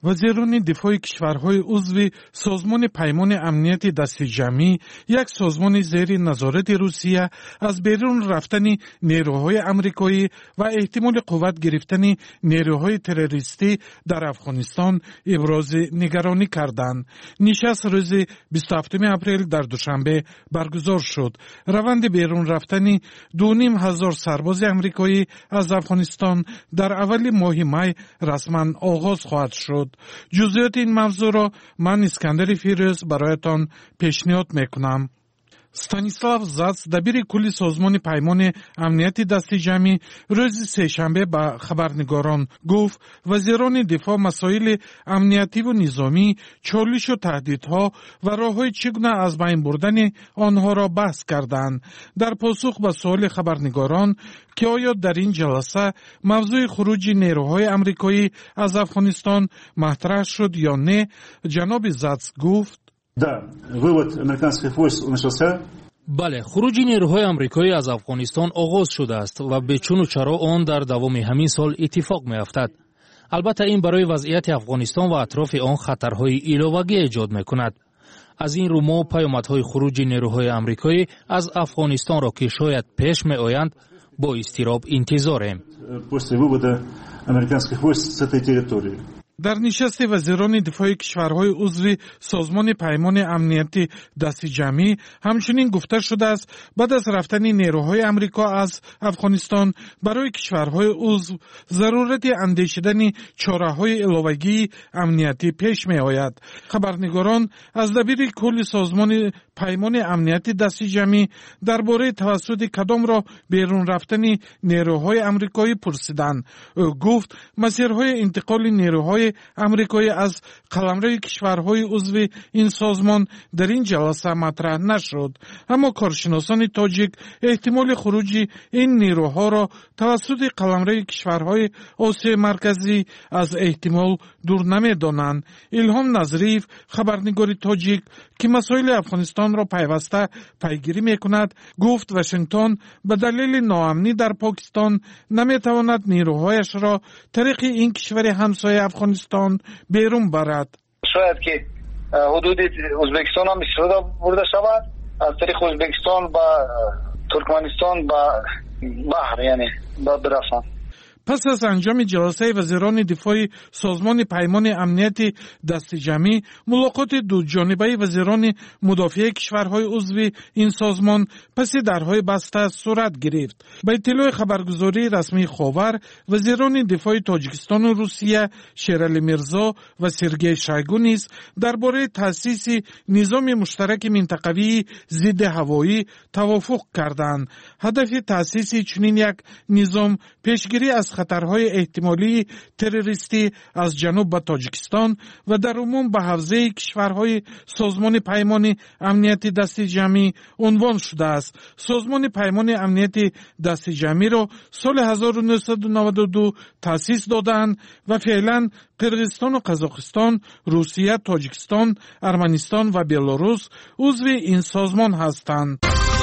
وزیران دفاع کشورهای عضو سازمان پیمان امنیت دست جمعی، یک سازمان زیر نظارت روسیه، از بیرون رفتن نیروهای آمریکایی و احتمال قوت گرفتن نیروهای تروریستی در افغانستان ابراز نگرانی کردند. نشست روز بیست و هفتم اپریل در دوشنبه برگزار شد. روند بیرون رفتن دو نیم هزار سرباز آمریکایی از افغانستان در اول ماه می رسما آغاز خواهد شد. جزئیات این موضوع را من اسکندر فیروز برایتان پیشنهاد میکنم. ستانیسلاو زاц دبیر کلی سازمان پیمان امنیت دست جمعی روز سه‌شنبه به خبرنگاران گفت وزیران دفاع مسائل امنیتی و نظامی، چالش و تهدیدها و راه‌های چگونه از بین بردن آنها را بحث کردند. در پاسخ به سوال خبرنگاران که آیا در این جلسه موضوع خروج نیروهای آمریکایی از افغانستان مطرح شد یا نه، جناب زاц گفت بله، خروج نیروهای آمریکایی از افغانستان آغاز شده است و به چون و چرا آن در دوام همین سال اتفاق می‌افتد. البته این برای وضعیت افغانستان و اطراف آن خطرهای ایلاوگی ایجاد می‌کند. از این رو ما پیامدهای خروج نیروهای آمریکایی از افغانستان را که شاید پیش می‌آیند با اضطراب انتظاریم. در نشست وزیران دفاع کشورهای عضو سازمان پیمان امنیتی دست جمعی همچنین گفته شده است بعد از رفتن نیروهای آمریکا از افغانستان برای کشورهای عضو ضرورت اندیشیدن چاره‌های علاوه‌ای امنیتی پیش می آید. خبرنگاران از دبیر کل سازمان پیمان امنیتی دست جمعی درباره توسط کدام را بیرون رفتن نیروهای آمریکایی پرسیدند. او گفت مسیرهای انتقال نیروهای آمریکایی از قلمرو کشورهای عضو این سازمان در این جلسه مطرح نشد، اما کارشناسان تاجیک احتمال خروج این نیروها را توسط قلمرو کشورهای آسیای مرکزی از احتمال دور نمی‌دانند. الهام نظریف، خبرنگار تاجیک که مسائل افغانستان را پیوسته پیگیری می‌کند، گفت واشنگتن به دلیل ناامنی در پاکستان نمی‌تواند نیروهایش را طریق این کشور همسایه افغانستان بیرون برد. شاید که حدود ازبکستان هم استفاده برده شود، از طریق ازبکستان با ترکمنستان با بحر یعنی با برسان. پس از انجام جلسه وزیران دفاع سازمان پیمان امنیت دست جمعی، ملاقات دو جانبه وزیران مدافع کشورهای عضو این سازمان پس درهای بسته صورت گرفت. به اطلاع خبرگزاری رسمی خاور، وزیران دفاع تاجیکستان و روسیه شیرعلی میرزا و سرگئی شویگو نیز درباره تأسیس نظام مشترک منطقوی ضد هوایی توافق کردند. هدف تأسیس چنین یک نظام پیشگیری از خطرهای احتمالی تروریستی از جنوب به تاجیکستان و در عموم به حوزه کشورهای سازمان پیمان امنیت دست جمعی عنوان شده است. سازمان پیمان امنیت دست جمعی را سال هزار و نهصد و نود و دو تأسیس دادند و فعلا قرقیزستان و قزاقستان، روسیه، تاجیکستان، ارمنستان و بلاروس عضو این سازمان هستند.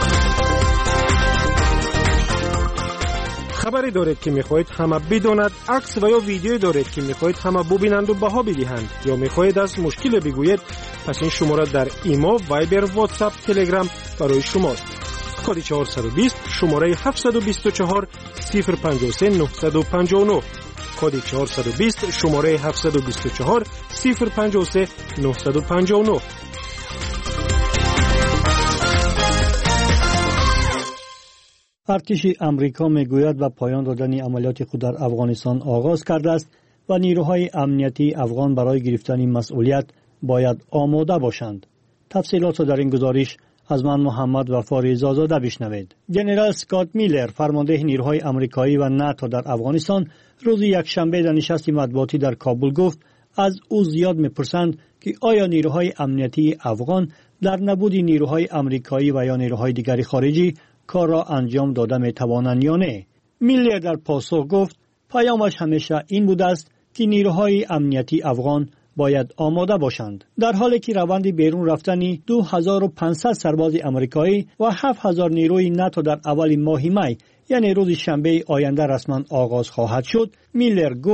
خبری دارید که میخواهید همه بداند، عکس و یا ویدیویی دارید که میخواهید همه ببینند و بها بدهند، یا میخواهید از مشکل بگویید، پس این شماره در ایما، وایبر، واتساپ، تلگرام برای شماست. کد چهارصد و بیست شماره هفتصد و بیست و چهار صفر پنجاه و سه نهصد و پنجاه و نه. کد چهارصد و بیست شماره هفتصد و بیست و چهار صفر پنجاه و سه نهصد و پنجاه و نه. ارتش امریکا میگوید و پایان دادن عملیات خود در افغانستان آغاز کرده است و نیروهای امنیتی افغان برای گرفتن مسئولیت باید آماده باشند. تفصیلات را در این گزارش از من محمد وفا رضازاده بشنوید. جنرال اسکات میلر، فرمانده نیروهای امریکایی و ناتو در افغانستان، روز یکشنبه در نشست مطبوعاتی در کابل گفت از او زیاد میپرسند که آیا نیروهای امنیتی افغان در نبود نیروهای امریکایی و یا نیروهای دیگر خارجی کار را انجام داده می توانند یا نه. میلر در پاسخ گفت پیامش همیشه این بوده است که نیروهای امنیتی افغان باید آماده باشند. در حالی که روند بیرون رفتن دو هزار و پانصد سرباز امریکایی و هفت هزار نیروی ناتو در اول ماه می یعنی روز شنبه آینده رسما آغاز خواهد شد، میلر گفت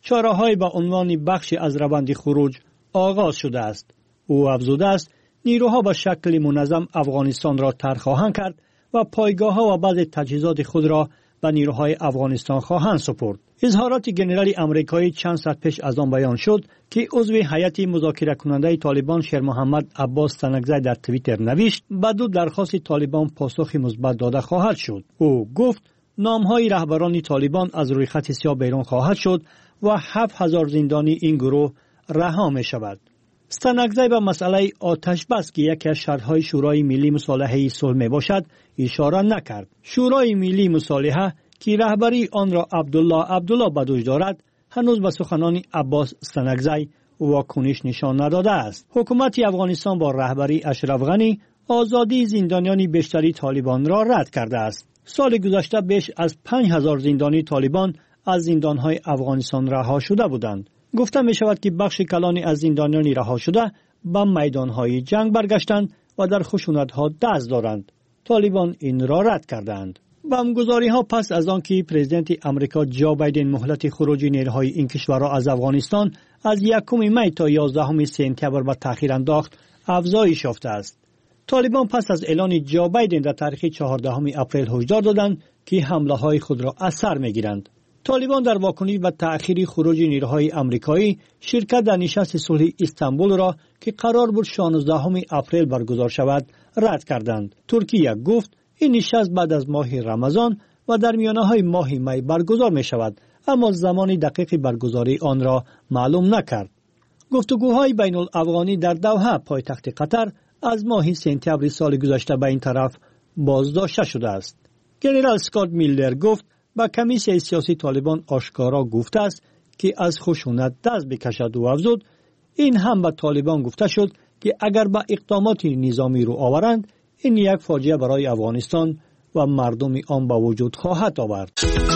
چاره‌های با عنوان بخشی از روند خروج آغاز شده است. او افزوده است نیروها به شکل منظم افغانستان را ترک خواهند کرد و پایگاه‌ها و بعض تجهیزات خود را به نیروهای افغانستان خواهند سپرد. اظهارات ژنرال آمریکایی چند ساعت پیش از آن بیان شد که عضو هیئت مذاکره کننده طالبان شیر محمد عباس سنگزی در توییتر نوشت به دو درخواست طالبان پاسخ مثبت داده خواهد شد. او گفت نام‌های رهبران طالبان از روی خط سیاه بیرون خواهد شد و هفت هزار زندانی این گروه رها می شود. سنگزی به مسئله آتش بس که یکی از شرط‌های شورای ملی مصالحه صلح می باشد اشاره نکرد. شورای ملی مصالحه که رهبری آن را عبدالله عبدالله به دوش دارد هنوز به سخنان عباس سنگزی واکنش نشان نداده است. حکومت افغانستان با رهبری اشرف غنی آزادی زندانیان بیشتری طالبان را رد کرده است. سال گذشته بیش از پنج هزار زندانی طالبان از زندانهای افغانستان رها شده بودند. گفته می شود که بخش کلانی از زندانیان رها شده به میدانهای جنگ برگشتند و در خشونت‌ها دست دارند. طالبان این را رد کردند. بمبگذاری‌ها پس از آنکه پرزیدنت آمریکا جو بایدن مهلت خروج نیروهای این کشورها از افغانستان از یکم می تا یازدهم سپتامبر به تأخیر انداخت افزایش یافته است. طالبان پس از اعلان جو بایدن در تاریخ چهاردهم اپریل هشدار دادند که حمله‌های خود را از سر می‌گیرند. طالبان در واکنش به تأخیر خروج نیروهای آمریکایی شرکت در نشست صلح استانبول را که قرار بود شانزدهم اپریل برگزار شود رد کردند. ترکیه گفت این نشست بعد از ماه رمضان و در میانه‌های ماه می برگزار می شود، اما زمان دقیق برگزاری آن را معلوم نکرد. گفتگوهای بین الافغانی در دوحه پایتخت قطر از ماه سپتامبر سال گذشته به این طرف بازداشته شده است. ژنرال اسکات میلر گفت با کمیسیون سیاسی طالبان آشکارا گفته است که از خشونت دست بکشد و افزود این هم به طالبان گفته شد که اگر به اقدامات نظامی رو آورند این یک فاجعه برای افغانستان و مردم آن به وجود خواهد آورد.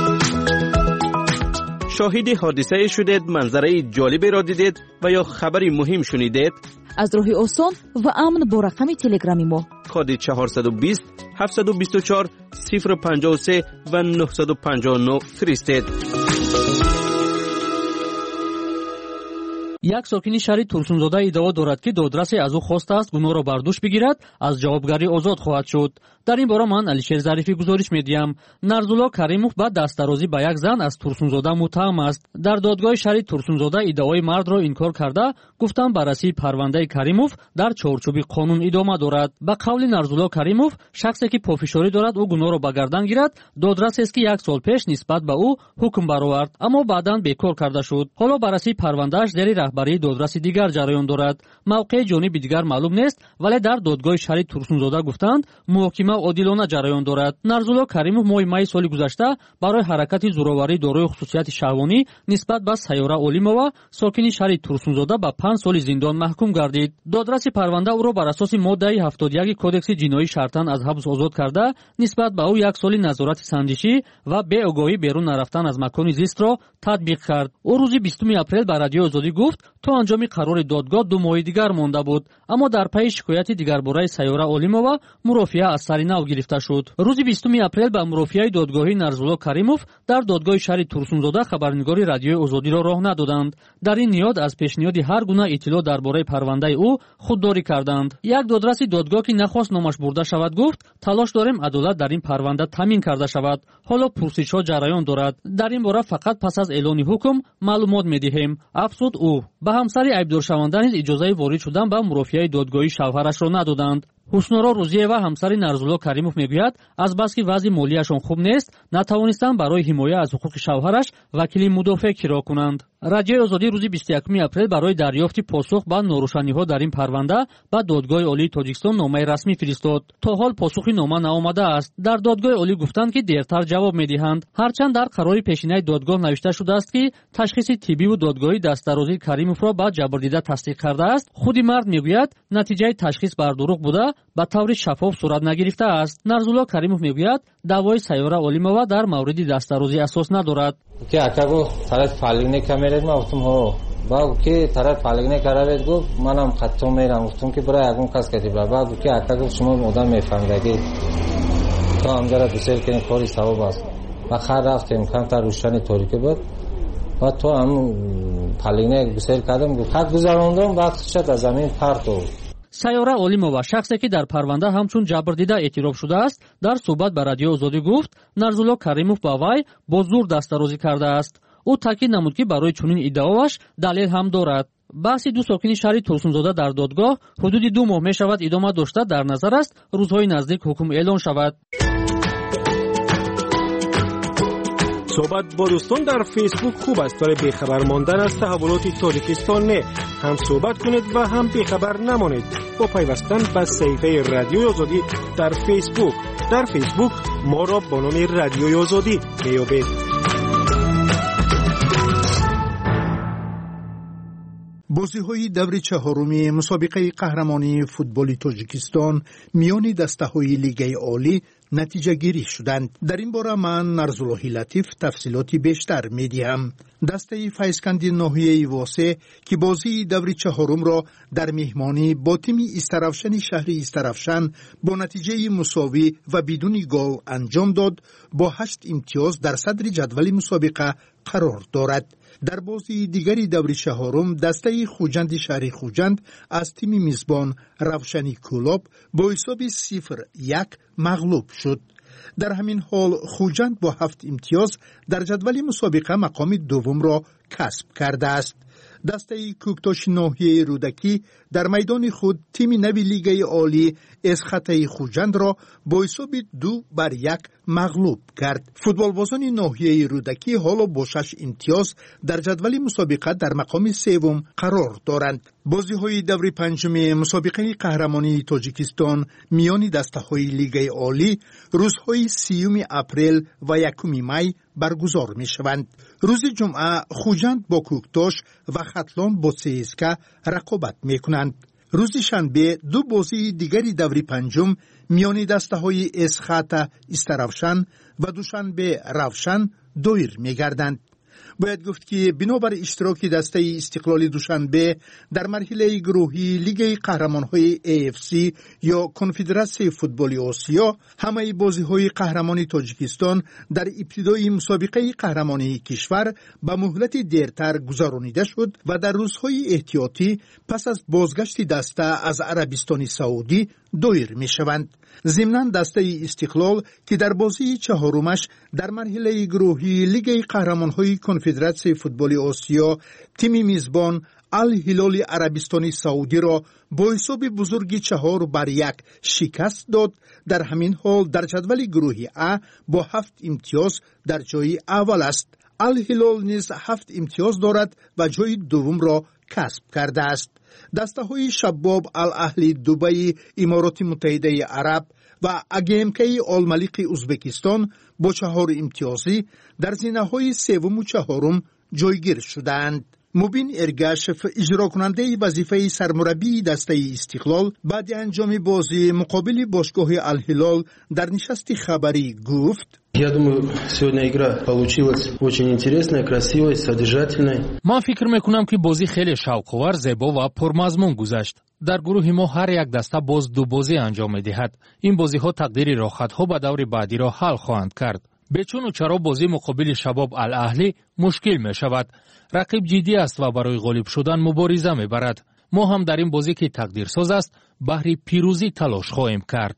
شاهد حادثه شدید، منظره جالبی را دیدید و یا خبری مهم شنیدید؟ از راه آسان و امن با رقم تلگرامی ما کد چهارصد و بیست هفتصد و بیست و چهار صفر پنجاه و سه و نهصد و پنجاه و نه فرستید. یک ساکن شهر ترسونزاده ادعا دارد که دادرسی از او خواسته است گناه را بر دوش بگیرد، از جوابگاری آزاد خواهد شد. در این باره من علیشیر ظریفی گزارش میدیم. نرزولا کریموف با دستدرازی به یک زن از ترسونزاده متهم است. در دادگاه شهر ترسونزاده ادعای مرد را انکار کرده گفتند بررسی پرونده کریموف در چارچوب قانون ادامه دارد. به قول نرزولا کریموف شخصی که پافشاری دارد او گناه را به گردن گیرد دادرسی است که یک سال پیش نسبت به او حکم برآورد اما بعداً بیکار کرده شد. حالا بررسی پروندهش زیر رهبری دادرسی دیگر جریان دارد. موقع جانب دیگر معلوم نیست ولی در دادگاه شهر ترسونزاده گفتند محاکمه عادلانه جریان دارد. نرزولا کریموف ماه می سال گذشته برای حرکت زورآوری دارای خصوصیت شهوانی نسبت به سیاره اولیمова ساکن شهر ترسونزاده به پنج سال زندان محکوم گردید. دادرسی پرونده او را بر اساس ماده هفتاد و یک کدکس جنایی شرطاً از حبس آزاد کرده نسبت به او یک سال نظارت سنجشی و بی آگاهی بیرون نرفتن از مکان زیست را تطبیق کرد. او روز بیستم اپریل به رادیو آزادی گفت تا انجام قرار دادگاه دو ماه دیگر مانده بود اما در پی شکایت دیگر برای سیاره اولیمова مرافعه از سر نو گرفته شد. روز بیستم اپریل به مرافعه دادگاهی نرزولا کریموف در دادگاه شهر ترسونزاده خبرنگاری رادیو آزادی را راه ندادند. در این نیاد از پیشنهاد هر گونه اطلاع درباره پرونده او خودداری کردند. یک دادرس دادگاه که نخواست نامش برده شود گفت تلاش داریم عدالت در این پرونده تامین کرده شود. حالا پرسش‌ها جریان دارد. در این باره فقط پس از اعلان حکم معلومات می‌دهیم. افزود او. به همسر ایبدار شونده نیز اجازه وارد شدن به مرافعه دادگاهی شوهرش را ندادند. حسنورا روزیه و همسر نرزولا کریموف میگوید از بس که وضع مالیشان خوب نیست نتوانستند برای حمایت از حقوق شوهرش وکیل مدافع کرا کنند. رادیو آزادی روز بیست و یکم اپریل برای دریافت پاسخ به ناروشنی‌ها در این پرونده به دادگاه عالی تاجیکستان نامه رسمی فرستاد. تا حال پاسخی نامه نآمده است. در دادگاه عالی گفتند که دیرتر جواب می‌دهند. هرچند در قرار پیشینه دادگاه نوشته شده است که تشخیص طبی و دادگاهی دستدرازی کریموف را با جبردیده تصدیق کرده است. خود مرد میگوید نتیجه تشخیص بر دروغ بوده به طور شفاف صورت نگرفته است. نرزولا کریموف میگوید دعوای سیاره اولیمова در مورد دستدرازی اساس ندارد. که اکاگو طرف فعالیت نکمیرد ما گفتم ها با که طرف فعالیت نکرد گفت منم خطا میرم گفتم که برای اون کس کردی با با که اکاگو شما مدام میفهمید تا هم داره بسیار کنی کاری ثواب است و خیر رفتیم کم تا روشن تاریکی بود بعد تو هم پالینه گسیل کردم گفت خط گذراندم بعد شد از زمین پرت شد. سیاره علیمова شخصی که در پرونده همچون جبردیده اعتراف شده است در صحبت با رادیو آزادی گفت نرزولا کریموف با وی با زور دستاوردی کرده است. او تاکید نمود که برای چنین ادعاش دلیل هم دارد. بحث دو ساکن شهر ترسونزاده در دادگاه حدود دو ماه می شود ادامه داشته در نظر است روزهای نزدیک حکم اعلان شود. صحبت با دوستان در فیسبوک خوب است برای بیخبر ماندن از تحولات تاجیکستان. نه هم صحبت کنید و هم بیخبر نمانید با پیوستن به صفحه رادیوی آزادی در فیسبوک. در فیسبوک ما را با نام رادیوی آزادی میابید. بازی‌های دور چهارم مسابقه قهرمانی فوتبال تاجیکستان میان دسته‌های لیگ عالی نتیجه گیری شدند. در این باره من نرزالله لطیف تفصیلاتی بیشتر می‌دهم. دسته فیضکند ناحیه واسه که بازی دور چهارم را در مهمانی با تیم استرافشن شهر استرافشن با نتیجه مساوی و بدون گل انجام داد با هشت امتیاز در صدر جدول مسابقه قرار دارد. در بازی دیگری دور چهارم دسته خوجند شهر خوجند از تیم میزبان روشنی کلوب با حساب صفر یک مغلوب شد. در همین حال خوجند با هفت امتیاز در جدول مسابقه مقام دوم را کسب کرده است. دسته کوکتاش ناحیه رودکی در میدان خود تیم نوی لیگ عالی اسخطه خوجند را با حساب دو بر یک مغلوب کرد. فوتبالبازان ناحیه رودکی حالا با شش امتیاز در جدول مسابقه در مقام سوم قرار دارند. بازی های دور پنجم مسابقه قهرمانی تاجیکستان میان دسته های لیگ عالی روزهای سیوم اپریل و یکم می برگزار می شوند. روز جمعه خوجند با کوکتاش و ختلان با سیسکا رقابت می کنند. روز شنبه دو بازی دیگری دور پنجم میان دسته های اسخاتا استرافشن و دوشنبه روشن دویر می گردند. باید گفت که بنابر اشتراک دسته استقلال دوشنبه در مرحله گروهی لیگ قهرمان‌های ای اف سی یا کنفدراسیون فوتبال آسیا همه بازی‌های قهرمانی تاجیکستان در ابتدای مسابقه قهرمانی کشور به مهلت دیرتر گذرانیده شد و در روزهای احتیاطی پس از بازگشت دسته از عربستان سعودی دویر می‌شوند. ضمناً دسته استقلال که در بازی چهارمش در مرحله گروهی لیگ قهرمان‌های کنفدراسیون فوتبال آسیا تیم میزبان الهلال عربستان سعودی را با حساب بزرگی چهار بر یک شکست داد. در همین حال در جدول گروهی ا با هفت امتیاز در جای اول است. الهلال نیز هفت امتیاز دارد و جای دوم را کسب کرده است. دسته های شباب الاهلی دبی امارات متحده عرب و اگیمکی الملک ازبکستان با چهار امتیازی در زینه های سوم و چهارم جایگیر شدند. مبین ارگاشف اجرا کننده وظیفه سرمربی دسته استقلال بعد انجام بازی مقابل باشگاه الهلال در نشست خبری گفت: Я думаю, сегодня игра получилась очень интересная, красивая, содержательная. من فکر میکنم که بازی خیلی شوق‌آور، زیبا و پرمضمون گذشت. در گروه ما هر یک دسته باز دو بازی انجام می‌دهد. این بازی‌ها تقدیر راحت‌ها به دور بعدی را حل خواهند کرد. بچون و چرا بازی مقابل شباب الاهلی مشکل می‌شود. رقیب جدی است و برای غالب شدن مبارزه می‌برد. ما هم در این بازی که تقدیر ساز است بهر پیروزی تلاش خواهیم کرد.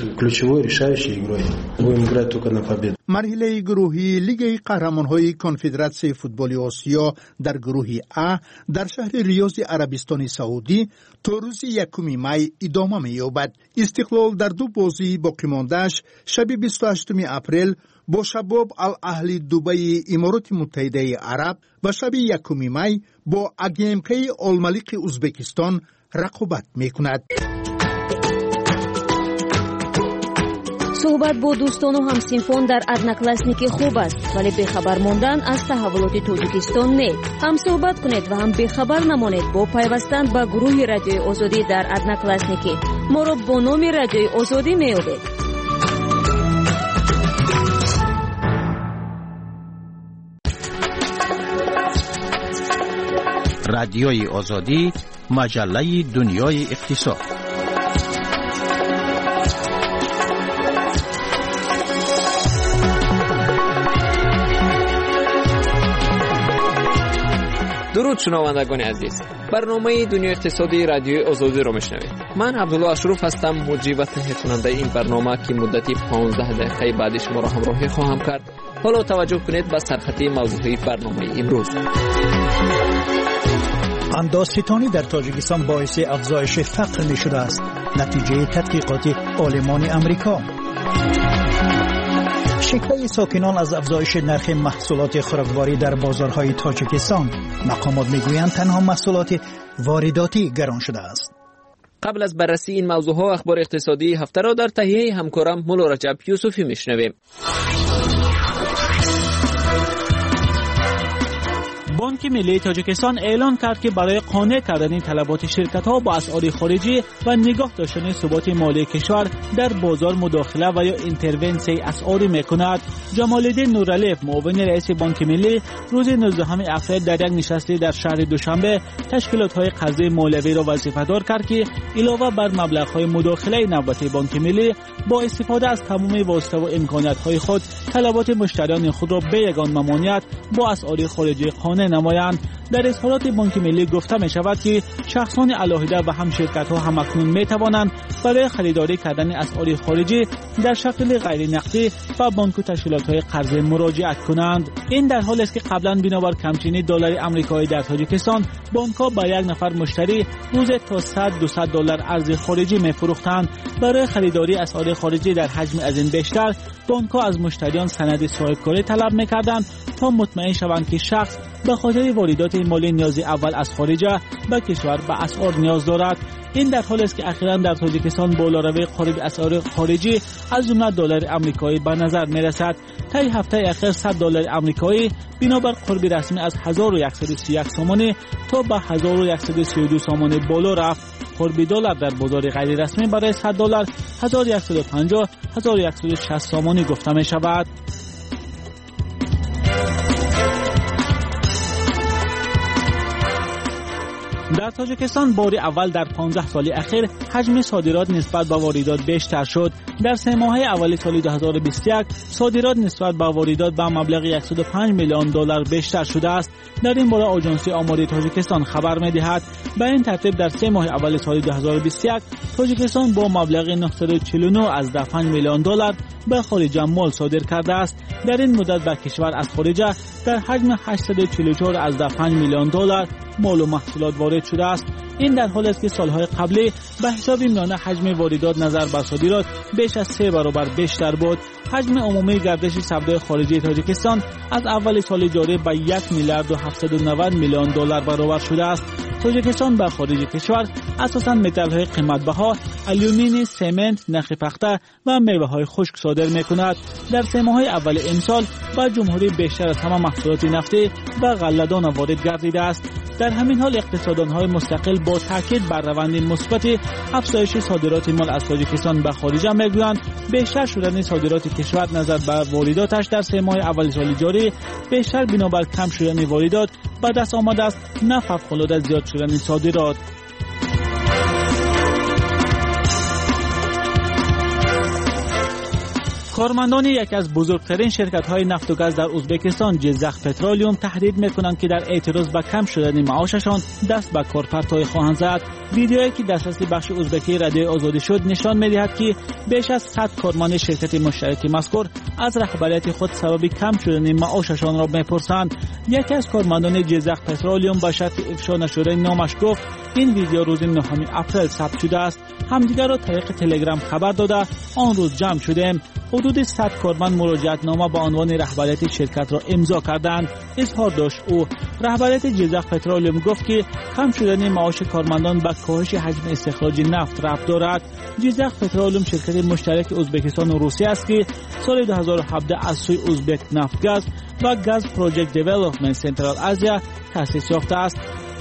مرحله گروهی لیگ قهرمان‌های کنفدراسیون فوتبال آسیا در گروه ا در شهر ریاض عربستان سعودی تا روز یکم می ادامه می‌یابد. استقلال در دو بازی باقی مانده‌اش شب بیست و هشتم اپریل با شباب الاهلی دبی امارات متحده عرب و شب یکم می با اگیمکی الملک ازبکستان رقابت می‌کند. صحبت با دوستان و همسینفان در ادناکلاسنیکی خوب است، ولی بخبر ماندن از تحولات تاجیکستان نه. هم صحبت کنید و هم بخبر نمانید با پیوستن به گروه رادیوی آزادی در ادناکلاسنیکی. ما را با نام رادیوی آزادی میابید. رادیوی آزادی، مجله دنیای اقتصاد. درود شنوندگان عزیز، برنامه دنیای اقتصادی رادیوی آزادی رو میشنوید. من عبدالله اشرف هستم، مجری و تهیه کننده این برنامه که مدتی پانزده دقیقه بعد شما را همراهی خواهم کرد. حالا توجه کنید به سرخطی موضوعی برنامه امروز. اندازستانی در تاجیکستان باعث افزایش فقر می شده است. نتیجه تحقیقات عالمان امریکا. شکوه ساکنان از افزایش نرخ محصولات خوراکواری در بازارهای تاجیکستان. مقامات میگویند تنها محصولات وارداتی گران شده است. قبل از بررسی این موضوعها اخبار اقتصادی هفته را در تهیه همکارم مولا رجب یوسفی میشنویم. بانک ملی تاجیکستان اعلان کرد که برای قانع کردن طلبات شرکت‌ها با اسعار خارجی و نگاه داشتن ثبات مالی کشور در بازار مداخله و یا اینترونسی اسعاری می‌کند. جمال‌الدین نورعلیف، معاون رئیس بانک ملی، روز نوزدهم اپریل در یک نشست در شهر دوشنبه تشکیلات‌های قرضه مالیوی را وظیفه‌دار کرد که علاوه بر مبلغ‌های مداخله نوبتی بانک ملی با استفاده از تمام واسطه و امکانات‌های خود طلبات مشتریان خود را به یگان ممانعت با اسعار خارجی قانع نمایند. در اظهارات بانک ملی گفته می شود که شخصان علاهده و هم شرکت ها هم اکنون می توانند برای خریداری کردن اسعار خارجی در شکل غیر نقدی و بانک و تشکیلات های قرضه مراجعت کنند. این در حالی است که قبلا بنابر کمچینی دلار آمریکایی در تاجیکستان بانک ها با یک نفر مشتری روز تا صد تا دویست دلار ارز خارجی می فروختند. برای خریداری اسعار خارجی در حجم از این بیشتر بانک ها از مشتریان سند صاحبکاری طلب می کردند تا مطمئن شوند که شخص به خاطر واردات مالی نیاز اول از خارجه به کشور به اسعار نیاز دارد. این در حالی است که اخیراً در تاجیکستان بالاروی خارج اسعار خارجی از جمله دلار آمریکایی به نظر می رسد. طی هفته اخیر صد دلار آمریکایی بنابر قرب رسمی از هزار و صد و سی و یک سامانی تا به هزار و صد و سی و دو سامانی بالا رفت. قرب دلار در بازار غیر رسمی برای صد دلار هزار و صد و پنجاه تا هزار و صد و شصت سامانی گفته می شود. در تاجیکستان بار اول در پانزده سال اخیر حجم صادرات نسبت به واردات بیشتر شد. در سه ماهه اول سال دو هزار و بیست و یک صادرات نسبت به واردات به مبلغ صد و پنج میلیون دلار بیشتر شده است. در این باره آژانس آماری تاجیکستان خبر می‌دهد به این ترتیب در سه ماه اول سال دو هزار و بیست و یک تاجیکستان با مبلغ نهصد و چهل و نه از پنج میلیون دلار به خارج مال صادر کرده است. در این مدت به کشور از خارج در حجم هشتصد و چهل و چهار از پنج میلیون دلار مال و محصولات وارد شده است. این در حالی است که سالهای قبلی به حساب میانه حجم واردات نظر بر صادرات بیش از سه برابر بیشتر بود. حجم عمومی گردش سودای خارجی تاجیکستان از اول سال جاری به یک میلیارد و هفتصد و نود میلیون دلار برابر شده است. تاجیکستان به خارج کشور اساساً متال‌های قیمت‌بها، آلومینی، سمنت، نخ پخته و میوه‌های خشک صادر می‌کند. در سه ماه اول امسال به جمهوری بیشتر از همه محصولات نفتی و غله‌دان وارد گردیده است. در همین حال اقتصاددان‌های مستقل با تاکید بر روند مثبت افزایش صادرات مال از تاجیکستان به خارج می‌گویند بیشتر شدن صادرات کشور نظر به وارداتش در سه ماه اول سال جاری بیشتر بنابر کم شدن واردات به دست آمده است، نه فوق‌العاده زیاد شدن صادرات. کارمندان یکی از بزرگترین شرکت‌های نفت و گاز در ازبکستان جزخ پترولیوم تهدید می‌کنند که در اعتراض به کم شدن معاششان دست به کار پرتای خواهند زد. ویدیویی که دسترسی بخش ازبکی رادیو آزادی شد نشان می‌دهد که بیش از صد کارمند شرکت مشترک مذکور از رهبریت خود سبب کم شدن معاششان را می‌پرسند. یکی از کارمندان جزخ پترولیوم با شرط افشا نشدن نامش گفت این ویدیو روز نهم اپریل ثبت شده است. همدیگر را طریق تلگرام خبر داده آن روز جمع شدیم. حدود صد کارمند مراجعت نامه با عنوان رهبریت شرکت را امضا کردند. اظهار داشت او. رهبریت جزخ پترولیوم گفت که کم شدن معاش کارمندان به کاهش حجم استخراج نفت ربط دارد. جزخ پترولیوم شرکت مشترک ازبکستان و روسیه است که سال دو هزار و هفده از سوی ازبک نفت گاز و گاز پروژکت دیولپمنت سنترال آسیا تأسیس یافته است.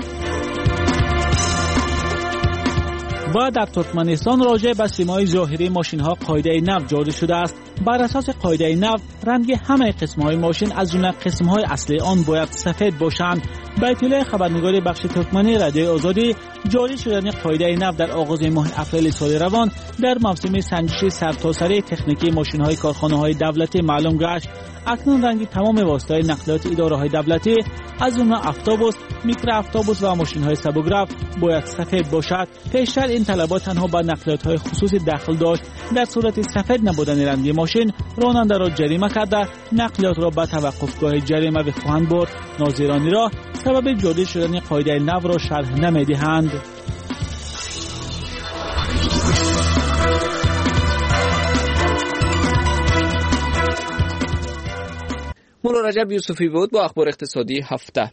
و در ترکمنستان راجع به سیمای ظاهری ماشین‌ها قاعده نو جاری شده است. بر اساس قاعده نو رنگ همه قسم‌های ماشین از جمله قسم‌های اصلی آن باید سفید باشند. به اطلاع خبرنگار بخش ترکمنی رادیوی آزادی، جاری شدن قاعده نفت در آغاز ماه اپریل سال روان در موسم سنجش سرتاسری تکنیکی ماشین‌های کارخانه‌های دولتی معلوم گشت. اکنون رنگ تمام واسطه‌های نقلیات اداره‌های دولتی از جمله اتوبوس، میکرواتوبوس و ماشین‌های سبک‌رفت باید سفید باشد. پیشتر این طلبات تنها به نقلیات‌های خصوصی داخل داشت. در صورت سفید نبودن رنگ ماشین، راننده را جریمه کرده نقلیات را به توقفگاه جریمه بخواهند برد. ناظران را سبب جاری شدن قاعده نو را شرح نمی‌دهند. مولا رجب یوسفی بود با اخبار اقتصادی هفته.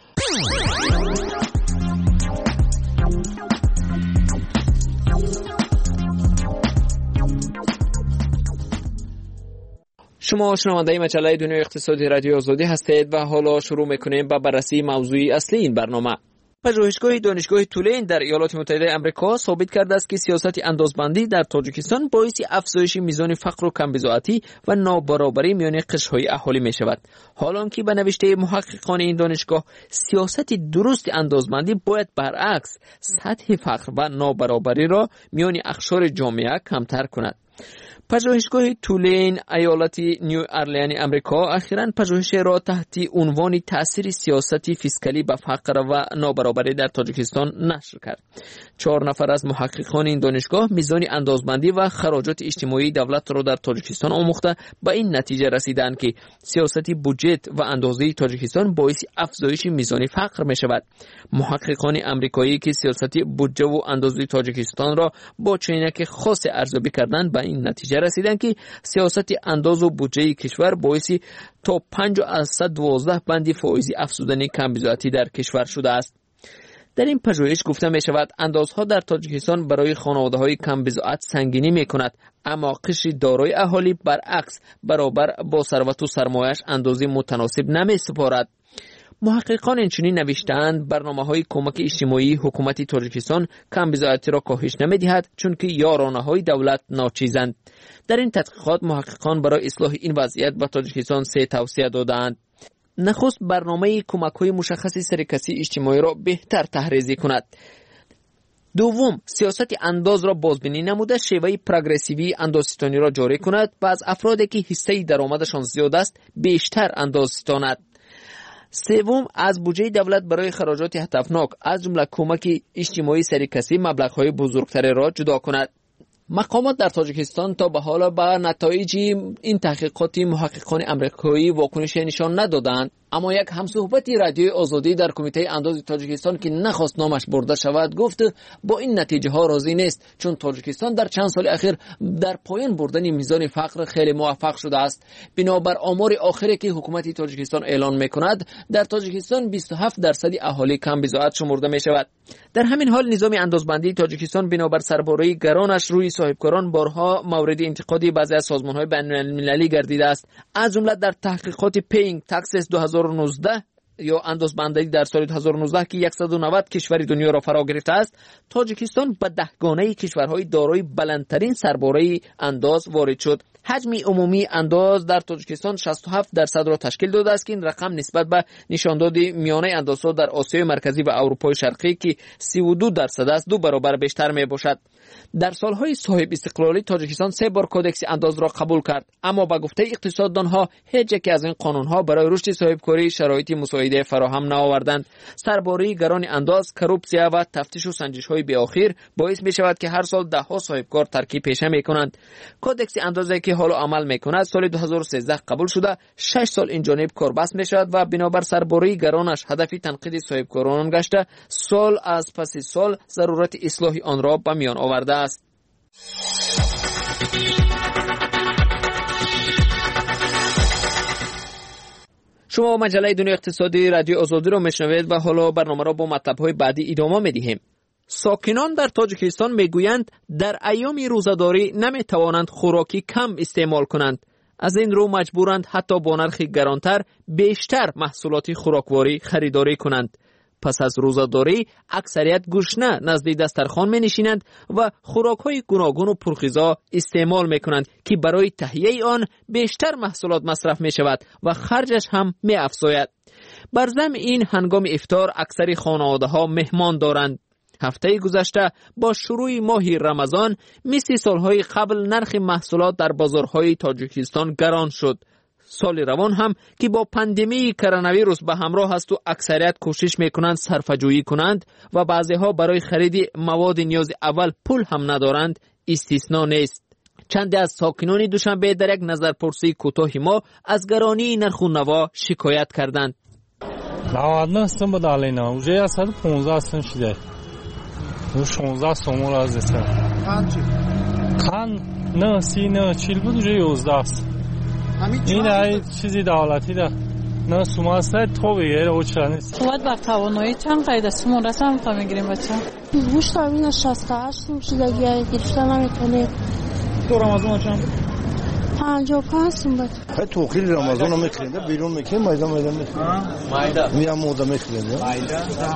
شما شنونده مجله دنیای اقتصادی رادیو آزادی هستید و حالا شروع میکنیم با بررسی موضوعی اصلی این برنامه. پژوهشگاه دانشگاه تولین در ایالات متحده آمریکا ثابت کرده است که سیاست اندازبندی در تاجیکستان باعث افزایش میزان فقر و کمبزاعتی و نابرابری میان قشرهای اهالی می شود. حالانکه به نوشته محققان این دانشگاه سیاست درست اندازبندی باید برعکس سطح فقر و نابرابری را میان اقشار جامعه کمتر کند. پژوهشگاه تولین ایالت نیو ارلین آمریکا اخیراً پژوهش را تحت عنوان تأثیر سیاست فیسکالی به فقر و نابرابری در تاجیکستان نشر کرد. چهار نفر از محققان این دانشگاه میزان اندازبندی و خراجات اجتماعی دولت را در تاجیکستان آموخته به این نتیجه رسیدند که سیاست بودجت و اندازه تاجیکستان باعث افزایش میزان فقر می شود. محققان آمریکایی که سیاست بودجه و اندازه تاجیکستان را با چینک خاص ارزیابی کردند به این نتیجه رسیدن که سیاست انداز و بودجه کشور باعث تا پنجاه از دوازده بند فائزی افزودن کمبزاعتی در کشور شده است. در این پژوهش گفته می شود اندازها در تاجیکستان برای خانواده‌های کمبزاعت سنگینی می کند، اما قشر دارای اهالی برعکس برابر با ثروت و سرمایه‌اش اندازه متناسب نمی سپارد. محققان اینچنین نوشتند برنامه‌های کمک اجتماعی حکومت تاجیکستان کمبزاعتی را کاهش نمی‌دهد چون که یارانه‌های دولت ناچیزند. در این تحقیقات محققان برای اصلاح این وضعیت به تاجیکستان سه توصیه دادند. نخست برنامه کمک‌های مشخص سرکسی اجتماعی را بهتر تحریزی کند. دوم، سیاست انداز را بازبینی نموده شیوه پروگرسیوی اندازستانی را جاری کند و از افرادی که حصه درآمدشان زیاد است بیشتر اندازستاند. سوم، از بودجه دولت برای خراجات هدفناک از جمله کمک اجتماعی سرکسی مبلغ‌های بزرگتر را جدا کند. مقامات در تاجیکستان تا به حالا به نتایج این تحقیقات محققان آمریکایی واکنش نشان ندادند، اما یک همصحبتی رادیوی آزادی در کمیته انداز تاجیکستان که نخواست نامش برده شود گفت با این نتیجه ها راضی نیست، چون تاجیکستان در چند سال اخیر در پایان بردن میزان فقر خیلی موفق شده است. بنابر آمار آخری که حکومت تاجیکستان اعلان میکند در تاجیکستان بیست و هفت درصد اهالی کمبزاعت شمرده می شود. در همین حال نظام اندازبندی تاجیکستان بنابر سرباری گرانش روی صاحبکاران بارها مورد انتقادی بعضی از سازمان‌های بین‌المللی گردیده است. از جمله در تحقیقات پیینگ تاکسس دو هزار و نوزده یا اندازبندی در سال دو هزار و نوزده که صد و نود کشور دنیا را فرا گرفته است، تاجیکستان به دهگانه کشورهای دارای بلندترین سرباره انداز وارد شد. حجم عمومی انداز در تاجیکستان شصت و هفت درصد را تشکیل داده است که این رقم نسبت به نشانداد میانه اندازها در آسیای مرکزی و اروپای شرقی که سی و دو درصد است دو برابر بیشتر می باشد. در سالهای صاحب استقلالی تاجیکستان سه بار کودکس انداز را قبول کرد، اما با گفته اقتصاددانها هیچ یک از این قانونها برای رشد صاحبکاری شرایط مساعده فراهم نآوردند. سرباری گران انداز، کروپسیا و تفتیش و سنجش‌های بی‌آخر باعث می شود که هر سال ده ها صاحبکار ترک پیشه می کنند. کودکس اندازی که حالا عمل می کند سال دو هزار و سیزده قبول شده، شش سال این جانب کاربست می شود و بنابر سرباری گرانش هدفی تنقید صاحبکاران گشته سال از پس سال ضرورت اصلاح آن را به میان آورده است. شما مجله دنیای اقتصادی رادیو آزادی را میشنوید و حالا برنامه را با مطلب‌های بعدی ادامه می‌دهیم. ساکنان در تاجیکستان میگویند در ایام روزه‌داری نمیتوانند خوراکی کم استعمال کنند. از این رو مجبورند حتی با نرخ گرانتر بیشتر محصولات خوراکواری خریداری کنند. پس از روزه‌داری اکثریت گشنه نزد دسترخوان می نشینند و خوراک‌های گوناگون و پرغذا استعمال می کنند که برای تهیه آن بیشتر محصولات مصرف می شود و خرجش هم می افزاید. بر ضمن این هنگام افطار اکثر خانواده‌ها مهمان دارند. هفته گذشته با شروع ماه رمضان مثل سالهای قبل نرخ محصولات در بازارهای تاجیکستان گران شد. سال روان هم که با پاندمی کرونا ویروس به همراه است و اکثریت کوشش میکنند صرفه‌جویی کنند و بعضیها برای خرید مواد نیاز اول پول هم ندارند استثنا نیست. چند از ساکنان دوشنبه در یک نظرپرسی کوتاه ما از گرانی نرخ و نوا شکایت کردند. نوادنا هستم با دالینا اوجه از صد و پونزده هستم شده و شونزده سومور از دستم کن چی؟ کن نه سی نه چیل بود اوجه یوزده است. این های چیزی دولتی ده نه سوما است تو بگیر او چرا نیست. باید بر توانایی چند قید سومور است هم تا میگیریم بچه گوشت همین شصت و هشت شده گیرشتن نمیتونه. تو رمضان چند؟ پنجاه و پنج سومت. های توخیل رمضان رو میخرینده بیرون میکنیم مایده مایده میخرینده مایده میام موده میخرینده مایده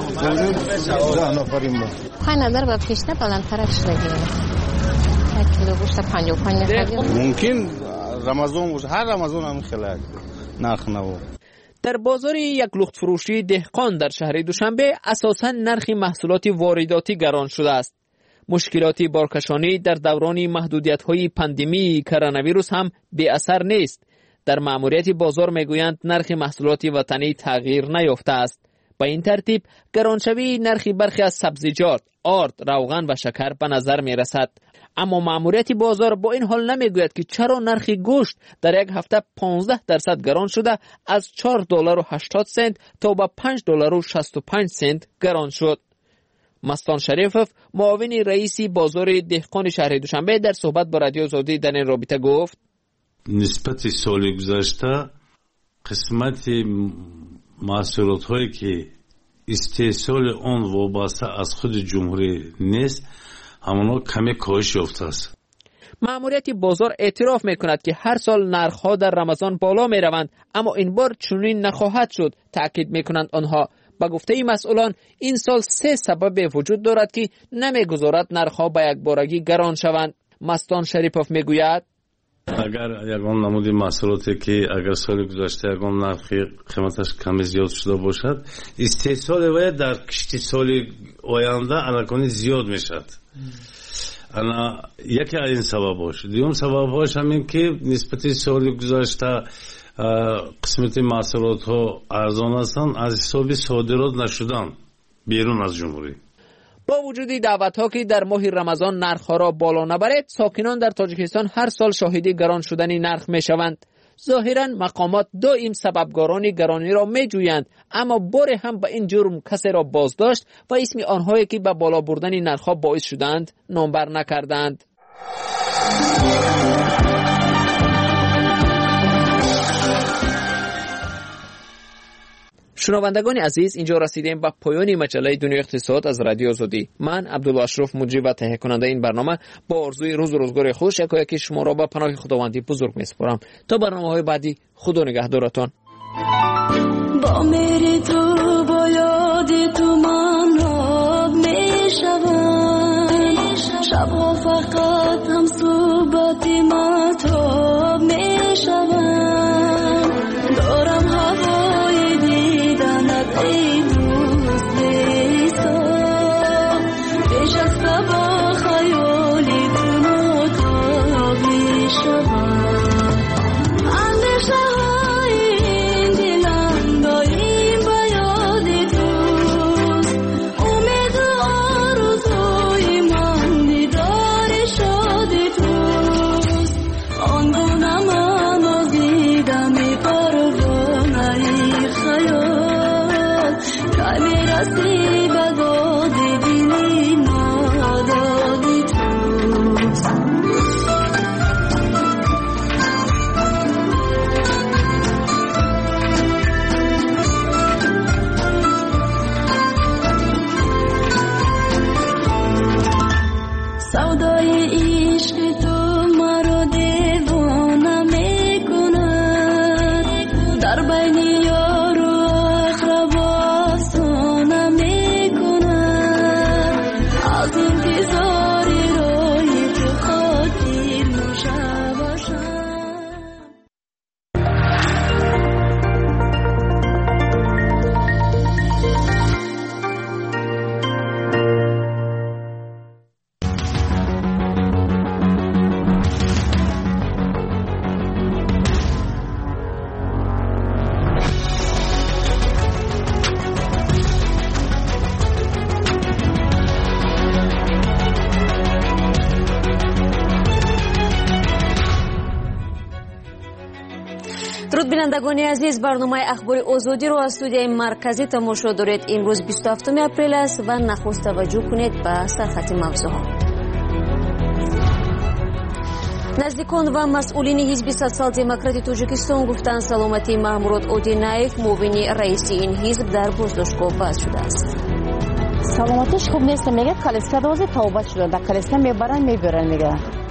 ده نفریم با پای نظر با پیشنه بلندترک شده گیره یک کیلو گوشت پنجاه و پنج نفریم ممکن رمضان باشه هر رمضان هم خیلی نرخ نبود. در بازار یک لخت فروشی دهقان در شهر دوشنبه اساساً نرخ محصولات وارداتی گران شده است. مشکلات بارکشانی در دوران محدودیت‌های پاندمی کرونا ویروس هم بی اثر نیست. در مأموریت بازار میگویند نرخ محصولات وطنی تغییر نیافته است. با این ترتیب گرانشوی نرخ برخی از سبزیجات، آرد، روغن و شکر به نظر می رسد. اما مأموریت بازار با این حال نمیگوید که چرا نرخ گوشت در یک هفته پانزده درصد گران شده از چهار دلار و هشتاد سنت تا به پنج دلار و شصت و پنج سنت گران شد. مستان شریفов معاون رئیس بازار دهقان شهر دوشنبه در صحبت با رادیو آزادی در این رابطه گفت نسبت سال گذشته قسمت محصولات هایی که استحصال آن وابسته از خود جمهوری نیست همانا کمی کاهش یافته است. مأموریت بازار اعتراف میکند که هر سال نرخ‌ها در رمضان بالا میروند اما این بار چنین نخواهد شد. تاکید میکنند آنها. با گفته مسئولان این سال سه سبب وجود دارد که نمیگذارد نرخ‌ها به یک بارگی گران شوند. مستان شریفov میگوید اگر یگان نمودی محصولاتی که اگر سال گذشته یگان نرخ قیمتش کمی زیاد شده باشد استحصال و در کشتی سال آینده الکانی زیاد میشد. انا یکی از این سبب باشه. دیوم سبب باشه همین که نسبت سال گذشته قسمت محصولات ها ارزان هستند از حساب صادرات نشدن بیرون از جمهوری. با وجود دعوت ها که در ماه رمضان نرخ ها را بالا نبرد ساکنان در تاجیکستان هر سال شاهد گران شدن نرخ می شوند. ظاهرا مقامات دائم سببگاران گرانی را می جویند اما بار هم به این جرم کسی را بازداشت و اسم آنهایی که به بالا بردن نرخ ها باعث شدند نامبر نکردند. شنوندگان عزیز اینجا رسیدیم به پایان مجله دنیای اقتصاد از رادیو آزادی. من عبدالله اشرف مجری و تهیه کننده این برنامه با آرزوی روز و روزگار خوش یکایک شما را به پناه خداوندی بزرگ میسپارم. تا برنامه‌های بعدی خدا نگهدارتان. با میری تو با یاد تو من آب میشوم شبها فقط هم صحبت مطاب میشوم دارم هوای دیدنت ای دوست ایسا بیش از با خیالی تو مطاب میشوم اندیشه های این دلم با این باید درود بینندگان عزیز، برنامه اخبار آزادی رو از استودیوی مرکزی تماشا دارید. امروز بیست و هفتم اپریل است و نخست توجه کنید به سرخط موضوعات. نزدیکان و مسئولین حزب سوسیال دموکرات تاجیکستان گفتند سلامتی محمود اودینایف معاون رئیس این حزب در بازداشتگاه وضع شده است. سلامتیش خوب نیست، میگه کالسکه دوزی توبه شده، در کالسکه میبرن میبرن میگه.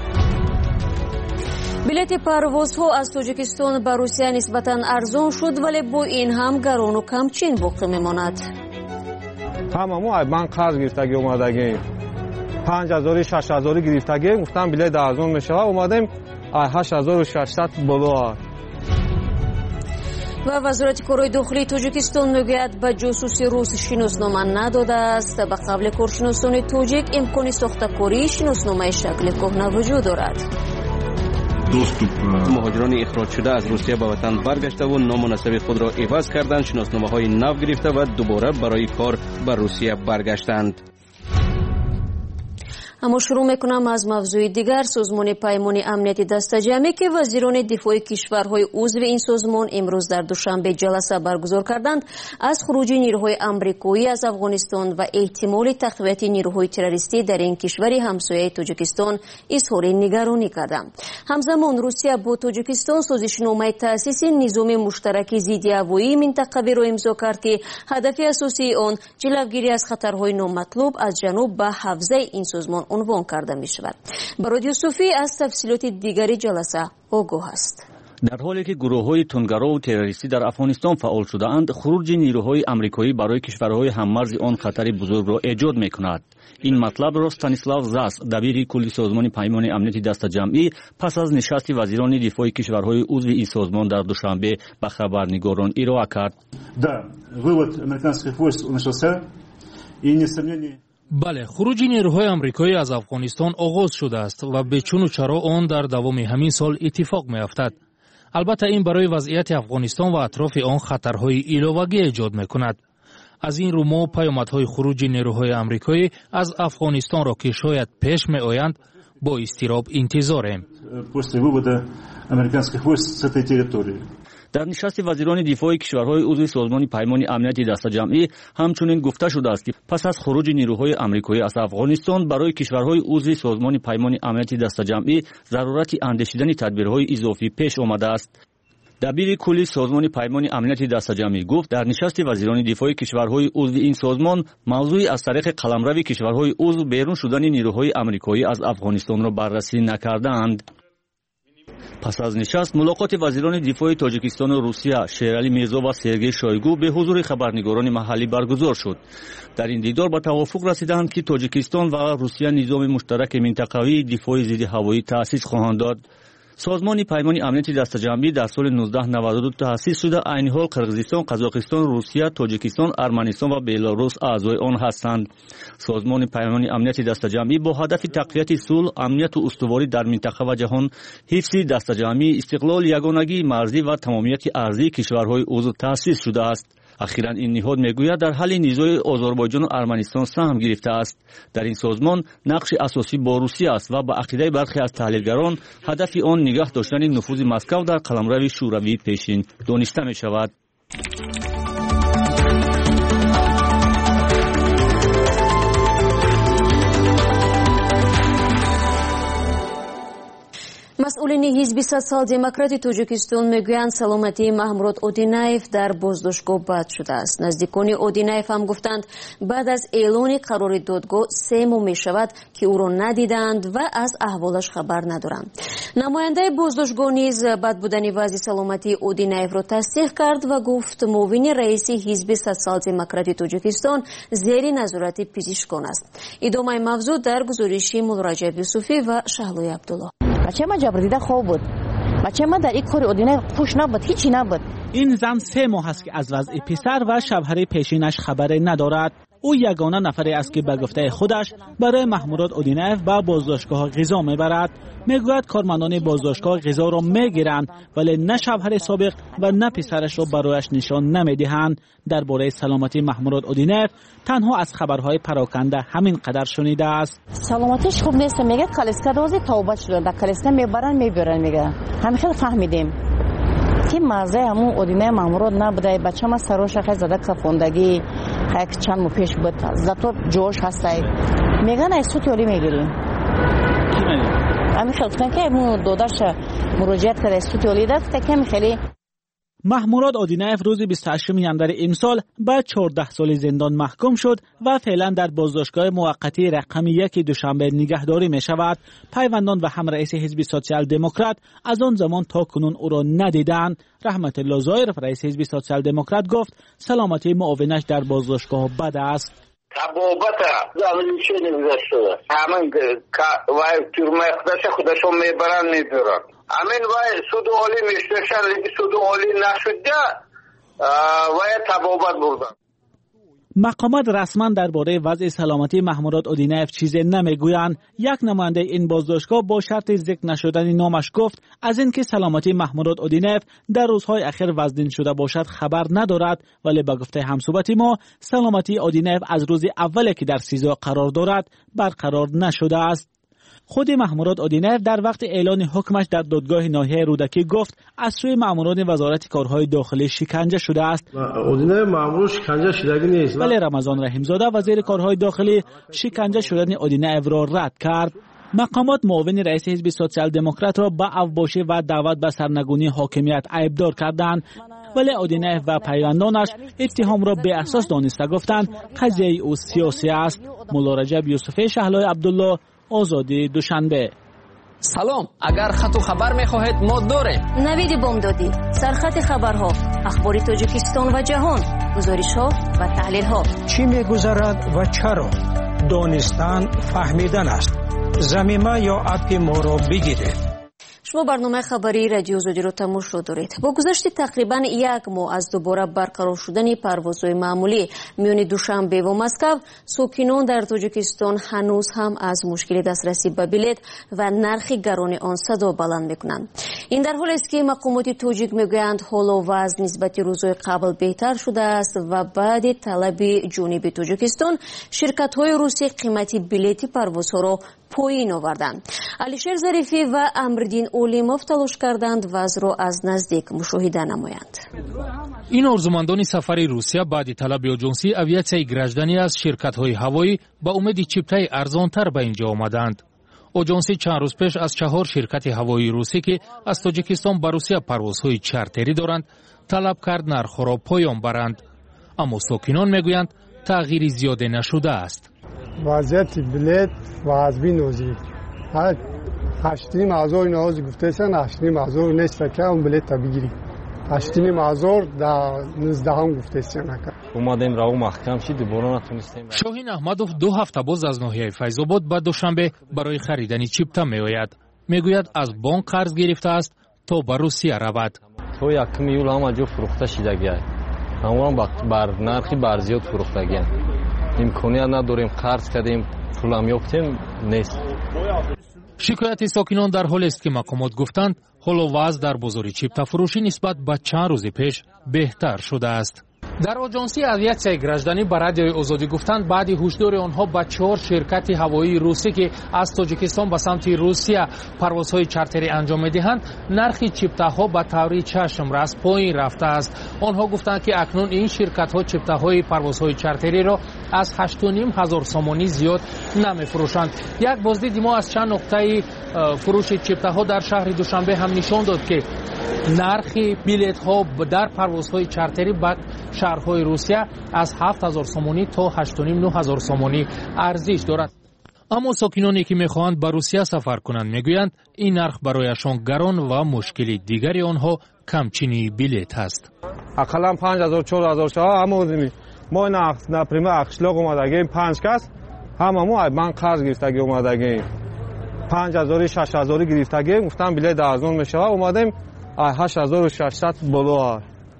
بلیط پروازها از تاجیکستان به روسیه نسبتاً ارزان شد، ولی با این هم گران و کمچین باقی میماند. تمام من قرض گرفتگی اومدگیم پنج هزار شش هزار گرفتگی گفتم بلیط ارزان میشه، اومدیم هشت هزار و ششصد بالا. و وزارت کارهای داخلی تاجیکستان میگوید به جاسوسی روس شناسنامه نداده است. به قبل کارشناسان تاجیک امکان ساختکاری شناسنامه شکل کهنه وجود دارد. مهاجران اخراج شده از روسیه به وطن برگشته و نامناسب خود را عوض کردند، شناسنامه های نو گرفته و دوباره برای کار به روسیه برگشتند. اما شروع میکنم از موضوع دیگر. سازمان پیمان امنیتی دسته‌جمعی که وزیران دفاع کشورهای عضو این سازمان امروز در دوشنبه جلسه برگزار کردند، از خروج نیروهای آمریکایی از افغانستان و احتمال تقویت نیروهای تروریستی در این کشور همسایه تاجیکستان اظهار نگرانی کردند. همزمان روسیه با تاجیکستان سازشنامه تأسیس نظام مشترک ضد هوایی منطقه‌ای را امضا کرد که هدف اساسی آن جلوگیری از خطرهای نامطلوب از جنوب به حوزه این سازمان عنوان کرده می شود. برادیو صوفی از تفصیلات دیگری جلسه آگاه است. در حالی که گروه‌های تندگرا و تروریستی در افغانستان فعال شده‌اند، خروج نیروهای آمریکایی برای کشورهای هممرز آن خطری بزرگ را ایجاد می‌کند. این مطلب را استانیسلاو زاس، دبیر کلی سازمان پیمان امنیتی دسته‌جمعی، پس از نشست وزیران دفاع کشورهای عضو این سازمان در دوشنبه به خبرنگاران ارائه کرد. Да, вывод американских войск начался и несомненно بله، خروج نیروهای آمریکایی از افغانستان آغاز شده است و به چون و چرا آن در دوام همین سال اتفاق می‌افتد. البته این برای وضعیت افغانستان و اطراف آن خطرهای علاوه‌ای ایجاد می‌کند. از این رو ما پیامدهای خروج نیروهای آمریکایی از افغانستان را که شاید پیش می‌آیند با اضطراب انتظاریم. После вывода американских войск с этой территории. در نشست وزیران دفاع کشورهای عضو سازمان پیمان امنیتی دسته‌جمعی همچنین گفته شده است که پس از خروج نیروهای آمریکایی از افغانستان برای کشورهای عضو سازمان پیمان امنیتی دسته‌جمعی ضرورت اندیشیدن تدبیرهای اضافی پیش آمده است. دبیر کلی سازمان پیمان امنیتی دسته‌جمعی گفت در نشست وزیران دفاع کشورهای عضو این سازمان موضوعی از طریق قلمرو کشورهای عضو بیرون شدن نیروهای آمریکایی از افغانستان را بررسی نکردند. پس از نشست ملاقات وزیران دفاع تاجیکستان و روسیه شیرعلی میرزا و سرگئی شویگو به حضور خبرنگاران محلی برگزار شد. در این دیدار به توافق رسیدند که تاجیکستان و روسیه نظام مشترک منطقوی دفاع ضد هوایی تأسیس خواهند داد. سازمان پیمان امنیتی دسته‌جمعی در سال نوزده نود و دو تأسیس شده. عین حال قرقیزستان، قزاقستان، روسیه، تاجیکستان، ارمنستان و بلاروس اعضای آن هستند. سازمان پیمان امنیتی دسته‌جمعی با هدف تقویت صلح، امنیت و استواری در منطقه و جهان، حفظ دسته‌جمعی، استقلال، یگانگی مرزی و تمامیت ارضی کشورهای عضو تأسیس شده است. اخیراً این نهاد میگوید در حل نزاع آذربایجان و ارمنستان سهم گرفته است. در این سازمان نقش اساسی با روسیه است و به عقیده برخی از تحلیلگران هدف آن نگاه داشتن نفوذ مسکو در قلمرو شوروی پیشین دانسته می شود. مسئولین حزب سوسیال دموکرات تاجیکستان میگویند سلامتی محمود اودینایف در بازداشتگاه بد شده است. نزدیکان اودینایف هم گفتند بعد از اعلان قرار دادگاه سه ماه می شود که او را ندیدند و از احوالش خبر ندارند. نماینده بازداشتگاه نیز بد بودن وضع سلامتی اودینایف را تصدیق کرد و گفت معاون رئیس حزب سوسیال دموکرات تاجیکستان زیر نظارت پزشکان است. ادامه موضوع در گزارش مولارجب یوسفی و شهلوی عبدالله. بچه ما جبر دیده خوب بود. بچه ما در این کار اودینایف پوش نبود، هیچی نبود. این زن سه ماه است که از وضع پسر و شوهر پیشینش خبری ندارد. او یگانه نفری است که به گفته خودش برای محمود اودینایف به بازداشتگاه غذا میبرد. میگوید کارمندان بازداشتگاه غذا را میگیرند ولی نه شوهر سابق و نه پسرش را برایش نشان نمیدهند. درباره سلامتی محمود اودینایف تنها از خبرهای پراکنده همین قدر شنیده است. سلامتیش خوب نیست، میگه کالسکه دوزی توبه شده، در کالسکه میبرن میبرن میگه. همین خیلی فهمیدیم. که مزه همون ادینه مامورات نبوده. بچه ما سروش خیلی زده کفوندگی یک چند ماه پیش بود زاتو جوش هسته میگن از سوت اولی میگیریم همین خیلی که مو دودش مراجعت کرده از سوت اولی دست که خیلی. محموراد آدینایف روز بیست و هشتم ژانویه امسال به چهارده سال زندان محکوم شد و فعلا در بازداشتگاه موقتی رقم یک دوشنبه نگهداری می شود. پیوندان و هم رئیس حزب سوسیال دموکرات از آن زمان تا کنون او را ندیدند. رحمت الله ظاهرف رئیس حزب سوسیال دموکرات گفت سلامتی معاونش در بازداشتگاه بد است. تبابت زمین چه نگذشته همین وای تورمه خودش خودشو میبرن میبرن همین وای سود عالی میشتشن لیگی سود عالی نشده وای تبابت بردن. مقامات رسما درباره وضع سلامتی محموراد اودینایف چیزی نمیگویند. یک نماینده این بازداشتگاه با شرط ذکر نشدن نامش گفت از اینکه سلامتی محموراد اودینایف در روزهای اخیر وزنین شده باشد خبر ندارد، ولی به گفته همصحبت ما سلامتی اودینایف از روز اولی که در سیزده قرار دارد برقرار نشده است. خود محموراد اودینایف در وقت اعلان حکمش در دادگاه ناحیه رودکی گفت از سوی ماموران وزارت کارهای داخلی شکنجه شده است. اودینایف مامور شکنجه شدگی نیست. ولی رمضان رحیمزاده وزیر کارهای داخلی شکنجه شدن اودینایف را رد کرد. مقامات معاون رئیس حزب سوسیال دموکرات را به اوباشی و دعوت به سرنگونی حاکمیت عیبدار کردند، ولی اودینایف و پیوندانش اتهام را به اساس دانسته گفتند قضیه او سیاسی است. مولا رجب یوسفی شهلای عبدالله، آزادی دوشنبه. سلام، اگر خط و خبر میخواهید ما داریم. نوید بامدادی، سرخط خبرها، اخبار تاجیکستان و جهان، گزارش ها و تحلیل ها. چی میگذرد و چرا؟ دانستن فهمیدن است. زمینه یا اپی ما را بگیرید. شما برنامه خبری رادیو آزادی را تماشا دارید. با گذشت تقریبا یک ماه از دوباره برقرار شدن پروازهای معمولی میان دوشنبه و مسکو، ساکنان در تاجیکستان هنوز هم از مشکل دسترسی به بلیط و نرخ گران آن صدا بلند میکنند. این در حالی است که مقامات تاجیک میگویند حال و وضع نسبت روزهای قبل بهتر شده است و بعد طلب جنوب تاجیکستان شرکت‌های روسی قیمت بلیط پروازها را پایین آوردند. علیشیر ظریفی و امردین اولیموف تلاش کردند وضع را از نزدیک مشاهده نمایند. این آرزومندان سفر روسیه بعد طلب اجنسی اویاسیای گرجدنی از شرکت‌های هوایی با امید چیپتای ارزانتر به اینجا آمدند. اجنسی چند روز پیش از چهار شرکت هوایی روسی که از تاجیکستان به روسیه پروازهای چارتری دارند طلب کرد نرخ را پایان برند، اما ساکنان میگویند تغییری زیاده نشده است. وضعیت بلیط و حزبی نوزی هشتیم هزار نوازی گفته سن هشتیم هزار نیست که اون بلیط تا بگیری هشتیم هزار در نزده هم گفته سن اومدیم راو محکم شید دوباره نتونستیم. شاهین احمدوف دو هفته باز از ناحیه فیض آباد به دوشنبه برای خریدن چیپتا میآید. میگوید از بانک قرض گرفته است تا به روسیه رود. تو یکم یول هم جو فروخته شدگی است، اما بر نرخی برزیاد فروختگی است. امکانیت نداریم قرض کردیم پولم یافتیم نیست. شکایت ساکنان در حالی است که مقامات گفتند حال و وضع در بازار چیپتا فروشی نسبت به چند روز پیش بهتر شده است. در آژانسی اویاسیای گرجدنی به رادیوی آزادی گفتند بعد هشدار آنها به چهار شرکت هوایی روسی که از تاجیکستان به سمت روسیه پروازهای چارتری انجام میدهند نرخ چیپتاها به طور چشم‌رس پایین رفته است. آنها گفتند که اکنون این شرکت‌ها چیپتاهای پروازهای چارتری را از هشت و نیم هزار سومانی زیاد نمی‌فروشند. یک بازدید ما از چند نقطه فروش چیپتاها در شهر دوشنبه هم نشان داد که نرخ بلیط‌ها در پروازهای چارتری به شهرهای روسیه از هفت هزار سومانی تا هشت و نیم نه هزار سومانی ارزش دارد. اما ساکنانی که میخواهند به روسیه سفر کنند میگویند این نرخ برایشان گران و مشکل دیگری آنها کمچینی بلیط است. اقلا پنج هزار چهار هزار شاه همون ما نپریمه اخشلاق اومدگیم پنج کس هممون من قرض گرفتگی اومدگیم پنج هزار شش هزار گرفتگیم گفتم بلیط ارزان میشه اومدیم هشت هزار و ششصد بالا.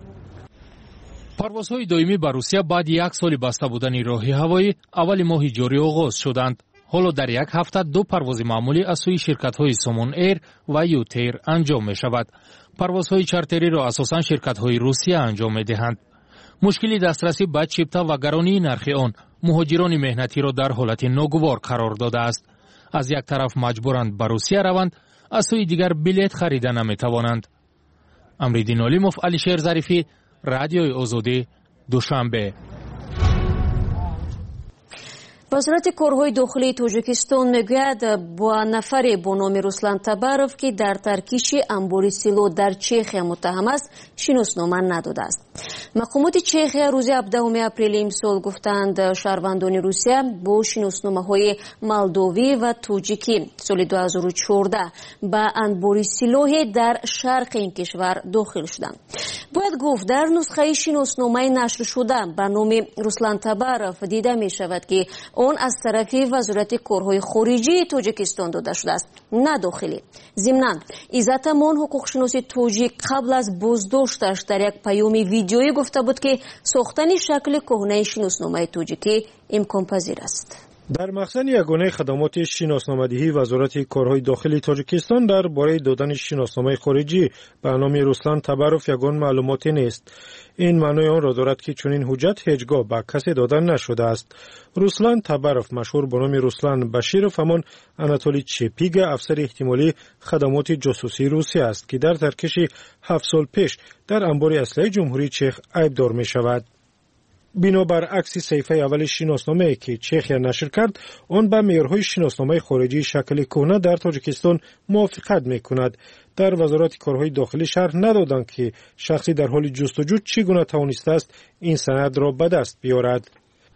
پروازهای دائمی به روسیه بعد یک سال بسته بودن راه هوایی اول ماه جاری آغاز شدند. حالا در یک هفته دو پرواز معمولی از سوی شرکت‌های سومون ایر و یوتیر انجام می شود. پروازهای چارتری را اساساً شرکت‌های روسیه انجام می دهند. مشکلی دسترسی به چیپتا و گرانی نرخ آن مهاجران مهنتی را در حالت ناگوار قرار داده است. از یک طرف مجبورند به روسیه روند، از سوی دیگر بلیط خریده نمی توانند. امریدین علیموف، علیشیر ظریفی، رادیوی آزادی، دوشنبه. وزارت کارهای داخلی تاجیکستان میگوید با نفری با نام روسلان تباروف که در ترکیش انبار سیلو در چخیا متهم است شناسنامه نداده است. مقامات چخیا روز هفدهم اپریل امسال گفتند شهروندان روسیه با شناسنامه‌های مولدوی و تاجیکی سال دو هزار و چهارده به انبار سیلو در شرق این کشور داخل شدند. باید گفت در نسخه شناسنامه نشر شده به نام روسلان تباروف دیده می شود که آن از طرف وزارت کارهای خارجی تاجیکستان داده شده است، نه داخلی. ضمناً عزتمان حقوق شناس تاجیک قبل از بازداشتش در یک پیام ویدیویی گفته بود که ساختن شکل کهنه شناسنامه تاجیکی امکان پذیر است. در مخزن یگانه خدمات شناسنامه‌دهی وزارت کارهای داخلی تاجیکستان درباره دادن شناسنامه خارجی به نام روسلان تباروف یگان معلوماتی نیست. این معنای آن را دارد که چنین حجت هیچگاه به کسی داده نشده است. روسلان تباروف مشهور به نام روسلان بشیروف همان اناتولی چپیگ افسر احتمالی خدمات جاسوسی روسیه است که در ترکش هفت سال پیش در انبار اسلحه جمهوری چخ عیبدار می شود. بنابر عکس صفحه اول شناسنامه که چخیا نشر کرد، آن به معیارهای شناسنامه خارجی شکل کهنه در تاجیکستان موافقت میکند. در وزارت کارهای داخلی شرح ندادند که شخصی در حال جستجو چگونه توانسته است این سند را به دست بیارد.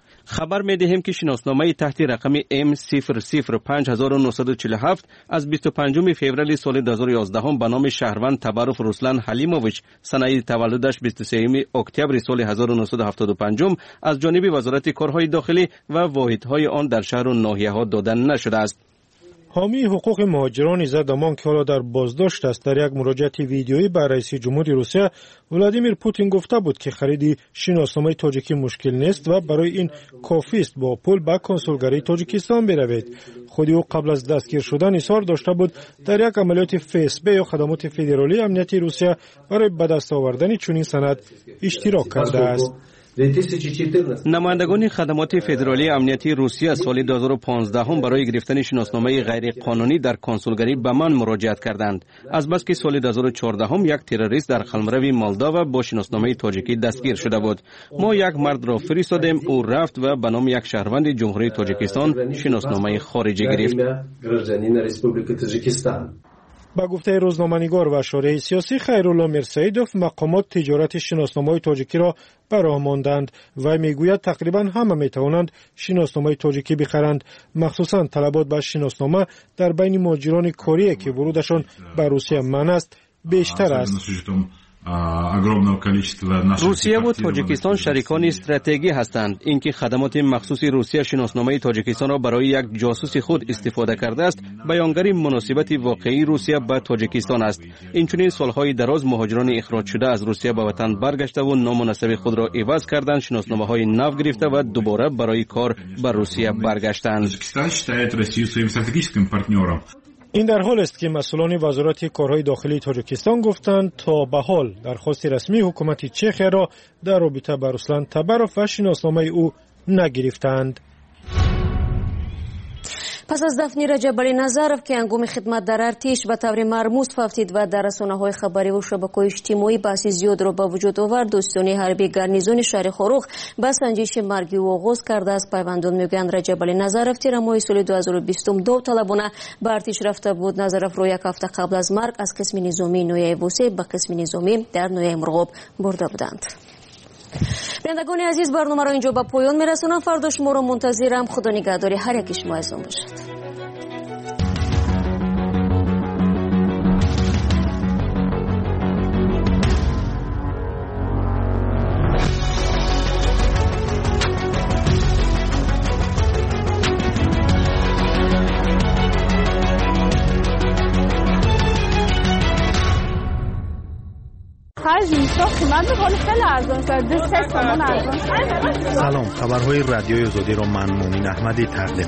خبر می دهیم که شناسنامه تحت رقم ام صفر صفر پنج هزار و نهصد و چهل و هفت از بیست و پنجم فوریه سال دو هزار و یازده به نام شهروند تباروف روسلان حلیموویچ سنه تولدش بیست و سوم اکتبر سال هزار و نهصد و هفتاد و پنج از جانب وزارت کارهای داخلی و واحدهای آن در شهر و ناحیه ها داده نشده است. حامی حقوق مهاجران زدمان که حالا در بازداشت است در یک مراجعه ویدیویی به رئیس جمهوری روسیه ولادیمیر پوتین گفته بود که خرید شناسنامه تاجیکی مشکل نیست و برای این کافی است با پول به کنسولگری تاجیکستان بروید. خودی او قبل از دستگیر شدن اصرار داشته بود در یک عملیات فسب یا خدمات فدرالی امنیتی روسیه برای به دست آوردن چنین سند اشتراک کرده است. نمایندگان خدمات فدرالی امنیتی روسیه سال دو هزار و پانزده هم برای گرفتن شناسنامه غیر قانونی در کنسولگری به من مراجعت کردند. از بس که سال دو هزار و چهارده هم یک تروریست در قلمرو مولداوا با شناسنامه تاجیکی دستگیر شده بود. ما یک مرد را فرستادیم، او رفت و به نام یک شهروند جمهوری تاجیکستان شناسنامه خارجی گرفت. با گفته روزنامه‌نگار و شارح سیاسی خیرالله میرسیدوف، مقامات تجارت شناسنامه تاجیکی را براه ماندند و میگوید تقریبا همه میتوانند شناسنامه تاجیکی بخرند. مخصوصا طلبات به شناسنامه در بین مهاجران کاری که ورودشان به روسیه منع است بیشتر است. روسیه و تاجیکستان شریکان استراتژیکی هستند. اینکه خدمات مخصوص روسیه شناسنامه تاجیکستان را برای یک جاسوس خود استفاده کرده است بیانگر مناسبت واقعی روسیه به تاجیکستان است. اینچنین سالهای دراز مهاجران اخراج شده از روسیه به وطن برگشته و نامناسب خود را عوض کردند، شناسنامه‌های نو گرفته و دوباره برای کار به روسیه برگشتند. این در حال است که مسئولان وزارت کارهای داخلی تاجیکستان گفتند تا به حال درخواست رسمی حکومت چخیا را در رابطه با روسلان تباروف و شناسنامه او نگرفتند. پس از دفن رجب علی نظرов که هنگام خدمت در ارتش به طور مرموز فوتید و در رسانه‌های خبری و شبکه‌های اجتماعی بحث زیاد را به وجود آورد، دوستان حربی گارنیزون شهر خاروخ به سنجش مرگی او آغاز کرده است. پیوندان میگویند رجب علی نظرов تیر ماه سال دو هزار و بیست داوطلبانه به ارتش رفته بود. نظرов را یک هفته قبل از مرگ از قسم نظامی نویه وسیع به قسم نظامی در نویه مرغاب برده بودند. بینندگان عزیز، برنامه را اینجا به پایان میرسونم. فردا شما را منتظرم. خدا نگهدار هر یک شما عزیزان باشد. سلام، خبرهای رادیوی آزادی را من مومن احمدی تقدیم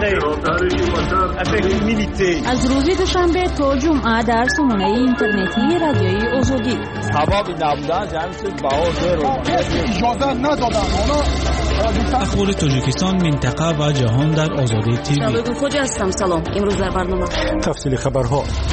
می‌کنم. از روز دوشنبه تا جمعه در سامانه اینترنتی رادیوی آزادی. سبب نبودن جمعیت بهار رو اجازه ندادن. اخبار تاجیکستان، منطقه و جهان در آزادی تیوی. سلام، خوش هستم. سلام. امروز در برنامه تفصیل خبرها. به همین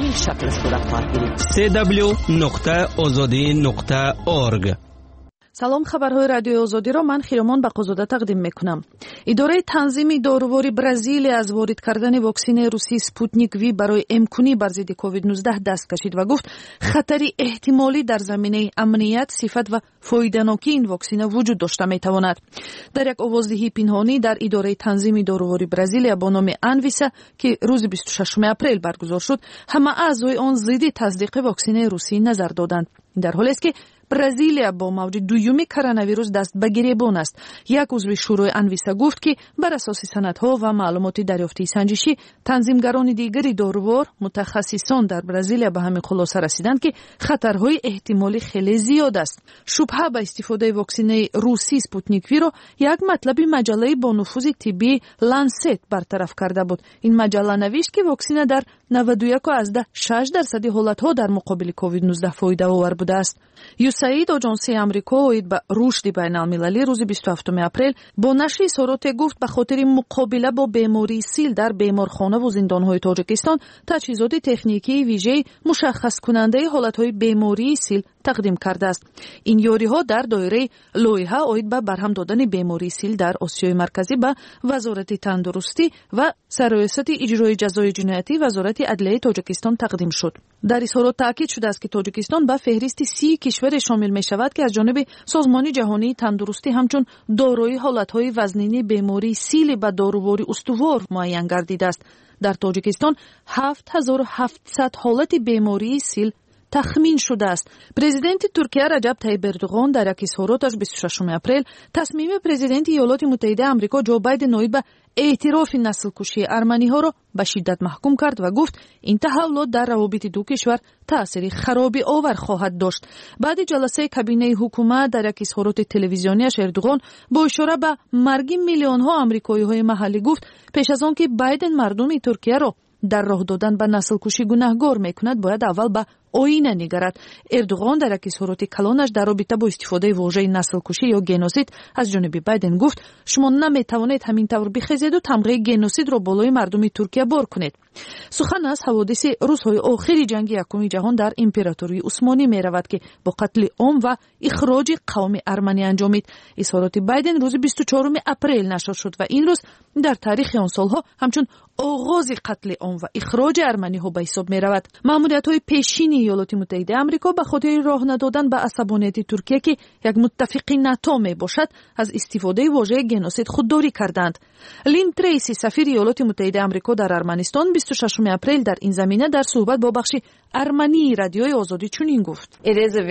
شکل صورت خواهد گرفت. سی دبلیو نقطه آزادی نقطه اورگ. سلام، خبرهای رادیوی آزادی را من خیرمان بقازاده تقدیم میکنم. اداره تنظیم داروواری برزیل از وارد کردن واکسن روسی سپوتنیک وی برای امکانی بر ضد کووید نوزده دست کشید و گفت خطری احتمالی در زمینه امنیت، صفت و فایده‌ناکی این واکسن وجود داشته میتواند. در یک آوازدهی پنهانی در اداره تنظیم داروواری برزیل با نام انویسا که روز بیست و ششم اپریل برگزار شد، همه اعضای آن ضد تصدیق واکسن روسی نظر دادند. در حالی است که برزیلیا با موج دویومی کرونا ویروس دست به گریبان است. یک عضو شورای انویسا گفت که بر اساس سندها و معلومات دریافتی سنجشی، تنظیمگران دیگری دارووار متخصصان در برزیلیا به همین خلاصه رسیدند که خطرهای احتمالی خیلی زیاد است. شبهه به استفاده واکسن روسی سپوتنیک وی را یک مطلب مجله با نفوذ طبی لنست برطرف کرده بود. این مجله نوشت که واکسن در نود و یک و شش درصد حالتها در مقابل کووید نوزده فایده آور بوده است. یوساید آژانسی آمریکا اوید به رشد بین المللی روز بیست و هفتم اپریل با نشر اظهارات گفت به خاطر مقابله با بیماری سیل در بیمارخانه و زندانهای تاجیکستان تجهیزات تکنیکی ویژه مشخص کننده حالتهای بیماری سیل تقدیم کرده است. این یاری‌ها در دایره لایحه اوید به برهم دادن بیماری سیل در آسیای مرکزی به وزارت تندرستی و سرریاست اجرای جزای جنایتی وزارت عدلیه تاجیکستان تقدیم شد. در اظهارات تاکید شده است که تاجیکستان به فهرست سی کشور شامل می شود که از جانب سازمان جهانی تندرستی همچون دارای حالتهای وزنینی بیماری سیل به داروواری استوار معین گردیده است. در تاجیکستان هفت هزار و هفتصد حالت بیماری سیل تخمین شده است. پرزیدنت ترکیه رجب طیب اردوغان در یک اظهاراتش بیست و ششم اپریل تصمیم پرزیدنت ایالات متحده آمریکا جو بایدن اوید به اعتراف نسل کشی ارمنی ها را به شدت محکوم کرد و گفت این تحولات در روابط دو کشور تأثیری خرابی آور خواهد داشت. بعد جلسه کابینه حکومت در یک اظهارات تلویزیونیش اردوغان با اشاره به مرگ میلیون ها آمریکایی های محلی گفت پیش از آن که بایدن مردم ترکیه را در راه دادن به نسل کشی گناهگار میکند باید اول به آینه نگرد. اردوغان در یک اظهارات کلانش در رابطه با استفاده واژه نسل کشی یا گنوسید از جانب بایدن گفت شما نمیتوانید همین طور بخیزید و تمغه گنوسید را بالای مردم ترکیه بار کنید. سخن از حوادث روزهای آخر جنگ یکم جهان در امپراتوری عثمانی می رود که با قتل عام و اخراج قوم ارمنی انجامید. اظهارات بایدن روز بیست و چهارم اپریل نشر شد و این روز در تاریخ آن سالها همچون آغاز قتل عام و اخراج ارمنی ها به حساب می رود. ماموریت های پیشین ایالات متحده آمریکا به خاطر راه ندادن به عصبانیت ترکیه که یک متفق ناتو می باشد از استفاده واژه گنوسید خودداری کردند. لین تریسی سفیر ایالات متحده آمریکا در ارمنستان بیست و ششم اپریل در این زمینه در صحبت با بخش ارمنی رادیوی آزادی چنین گفت: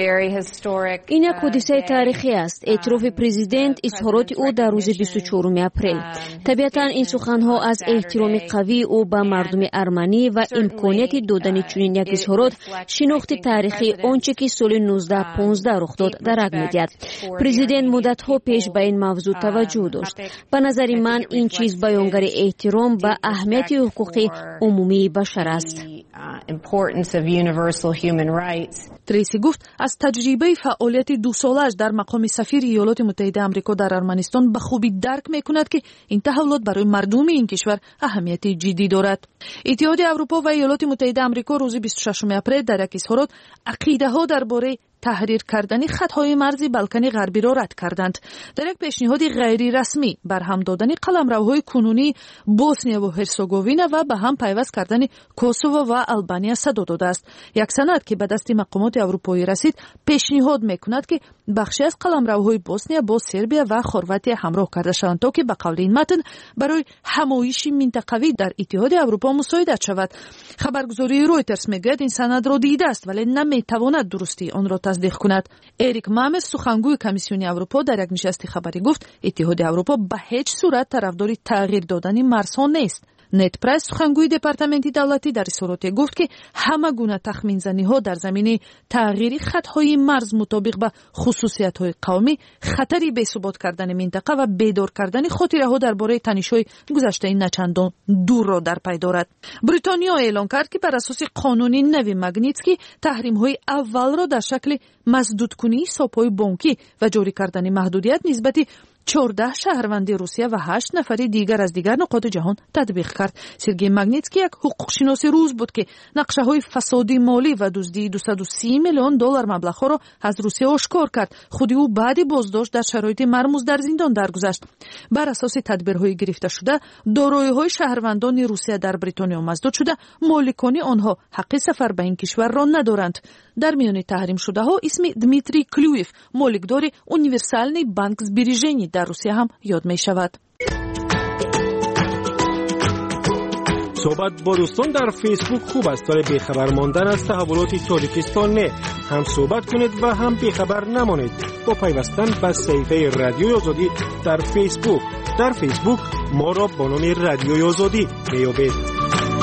این یک حادثه تاریخی است. اعتراف پرزیدنت اظهارات او در روز بیست و چهارم اپریل. طبیعتا این سخنها از احترام قوی او به مردم ارمنی و امکانیت دادن چنین یک اظهارات شناخت تاریخی آنچه که سال نوزده پانزده رخ داد درک می‌دهد. پرزیدنت مدت‌ها پیش به این موضوع توجه داشت. به نظر من این چیز بیانگر احترام به اهمیت حقوق عمومی بشر است. تریسی گفت از تجربه فعالیت دو سالش در مقام سفیر ایالات متحده آمریکا در ارمنستان به خوبی درک می‌کند که این تحولات برای مردم این کشور اهمیت جدی دارد. اتحادیه اروپا و ایالات متحده آمریکا روز بیست و ششم اپریل در یک اظهارات عقیده‌ها درباره تحریر کردن خطهای مرزی بالکان غربی را رد کردند. در یک پیشنهاد غیر رسمی برهم دادن قلمروهای کنونی بوسنیا و هرسوگوینه و به هم پیوست کردن کوسوو و آلبانیا صدا داده است. یک سند که به دست مقامات اروپایی رسید پیشنهاد میکند که بخشی از قلمروهای بوسنیا با سربیا و خرواتیا همراه کرده شوند تا که به قول این متن برای همایش منطقوی در اتحاد اروپا مساعدت شود. خبرگزاری رویترز میگوید این سند را دیده است ولی نمیتواند درستی آن را تصدیق کند. اریک مامس سخنگوی کمیسیون اروپا در یک نشست خبری گفت اتحاد اروپا به هیچ صورت طرفدار تغییر دادن مرزها نیست. نت پرس سخنگوی دپارتمنت دولتی در اظهارات گفت که همه گونه تخمین زنی ها در زمینه تغییر خطهای مرز مطابق به خصوصیت های قومی خطری به ثبات کردن منطقه و بیدار کردن خاطره ها درباره تنش‌های گذشته نچندان دور را در پی دارد. بریتانیا اعلام کرد که بر اساس قانون نوی ماگنیتسکی تحریم های اول را در شکل مسدود کنی حساب‌های بانکی و جاری کردن محدودیت نسبت چهارده شهروندی روسیه و هشت نفری دیگر از دیگر نقاط جهان تطبیق کرد. سرگئی ماگنیتسکی یک حقوقشناس روس بود که نقشه‌های فسادی مالی و دزدی دویست و سی میلیون دلار مبلغ‌ها را از روسیه آشکار کرد. خود او بعد بازداشت در شرایط مرموز در زندان درگذشت. بر اساس تدبیرهای گرفته شده، دارایی‌های شهروندان روسیه در بریتانیا مزدود شده، مالکان آنها حق سفر به این کشور را ندارند. در میان تحریم شده ها اسم دمیتری کلویف، مالکدار اونیورسالنی بانک збережений در روسیه هم یاد می شود. صحبت با دوستان در فیسبوک خوب است، ولی بیخبر ماندن از تحولات تاجیکستان نه. هم صحبت کنید و هم بیخبر نمانید با پیوستن به صفحه رادیوی آزادی در فیسبوک. در فیسبوک ما را با نام رادیوی آزادی میابید.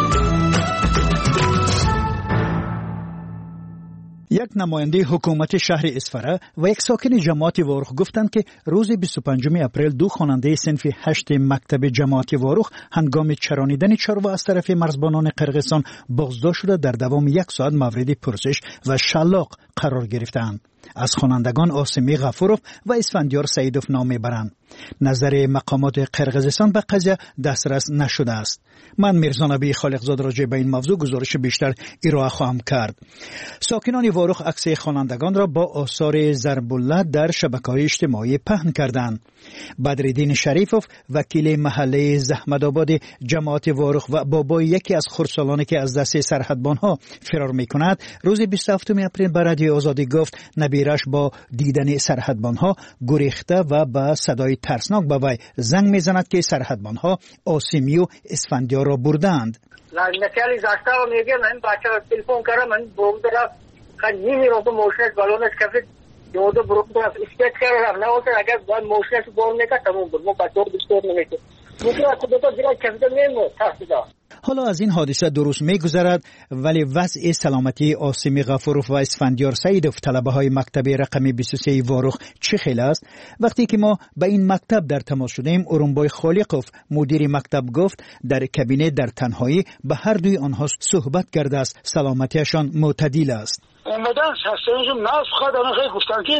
یک نماینده حکومت شهر اسفره و یک ساکن جماعت واروخ گفتند که روز بیست و پنجم اپریل دو خواننده صنف هشت مکتب جماعت واروخ هنگام چرانیدن چاروا از طرف مرزبانان قرقیزستان بازداشت شده در دوام یک ساعت مورد پرسش و شلاق قرار گرفتند. از خوانندگان آسمی غفوروف و اسفندیار سعیدوف نام میبرند. نظر مقامات قرقیزستان به قضیه دسترس نشده است. من میرزا نبی خالقزاد راجع به این موضوع گزارش بیشتر ارائه خواهم کرد. ساکنان واروخ عکس خوانندگان را با آثار ضرب الله در شبکه‌های اجتماعی پهن کردند. بدرالدین شریفوف وکیل محله زحمت‌آباد جماعت واروخ و بابای یکی از خردسالانی که از دست سرحدبان‌ها فرار می‌کند روز بیست و هفتم اپریل به رادیو آزادی گفت نبیرش با دیدن سرحدبان‌ها گریخته و با صدای ترسناک به وی زنگ می‌زند که سرحدبان‌ها آسیمی و اسفندیار را بردند. نکالی زاشتاو میگه من بچه تلفن کردم من بوم دارم خیلی میرم موشنش بالونش کفید دو دو بروم دارم اسکیت کردم نه اوت اگر باید موشنش بوم نکرد تموم بود. ما بچه دکتر نمیشه میگه خودت دیگه کفید نمیمونه تاسیدا. حالا از این حادثه درست می‌گذرد، ولی وضع سلامتی آسیمی غفوروف و اسفندیار سعیدوف طلبه‌های مکتب رقم بیست و سه واروخ چه خیلی است؟ وقتی که ما به این مکتب در تماس شدیم، اورنبای خالقوف مدیر مکتب گفت در کابینه در تنهایی به هر دوی آنها صحبت کرده است. سلامتیشان معتدل است. اومدن هسته‌شون ناف خدانه خیلی گفتن که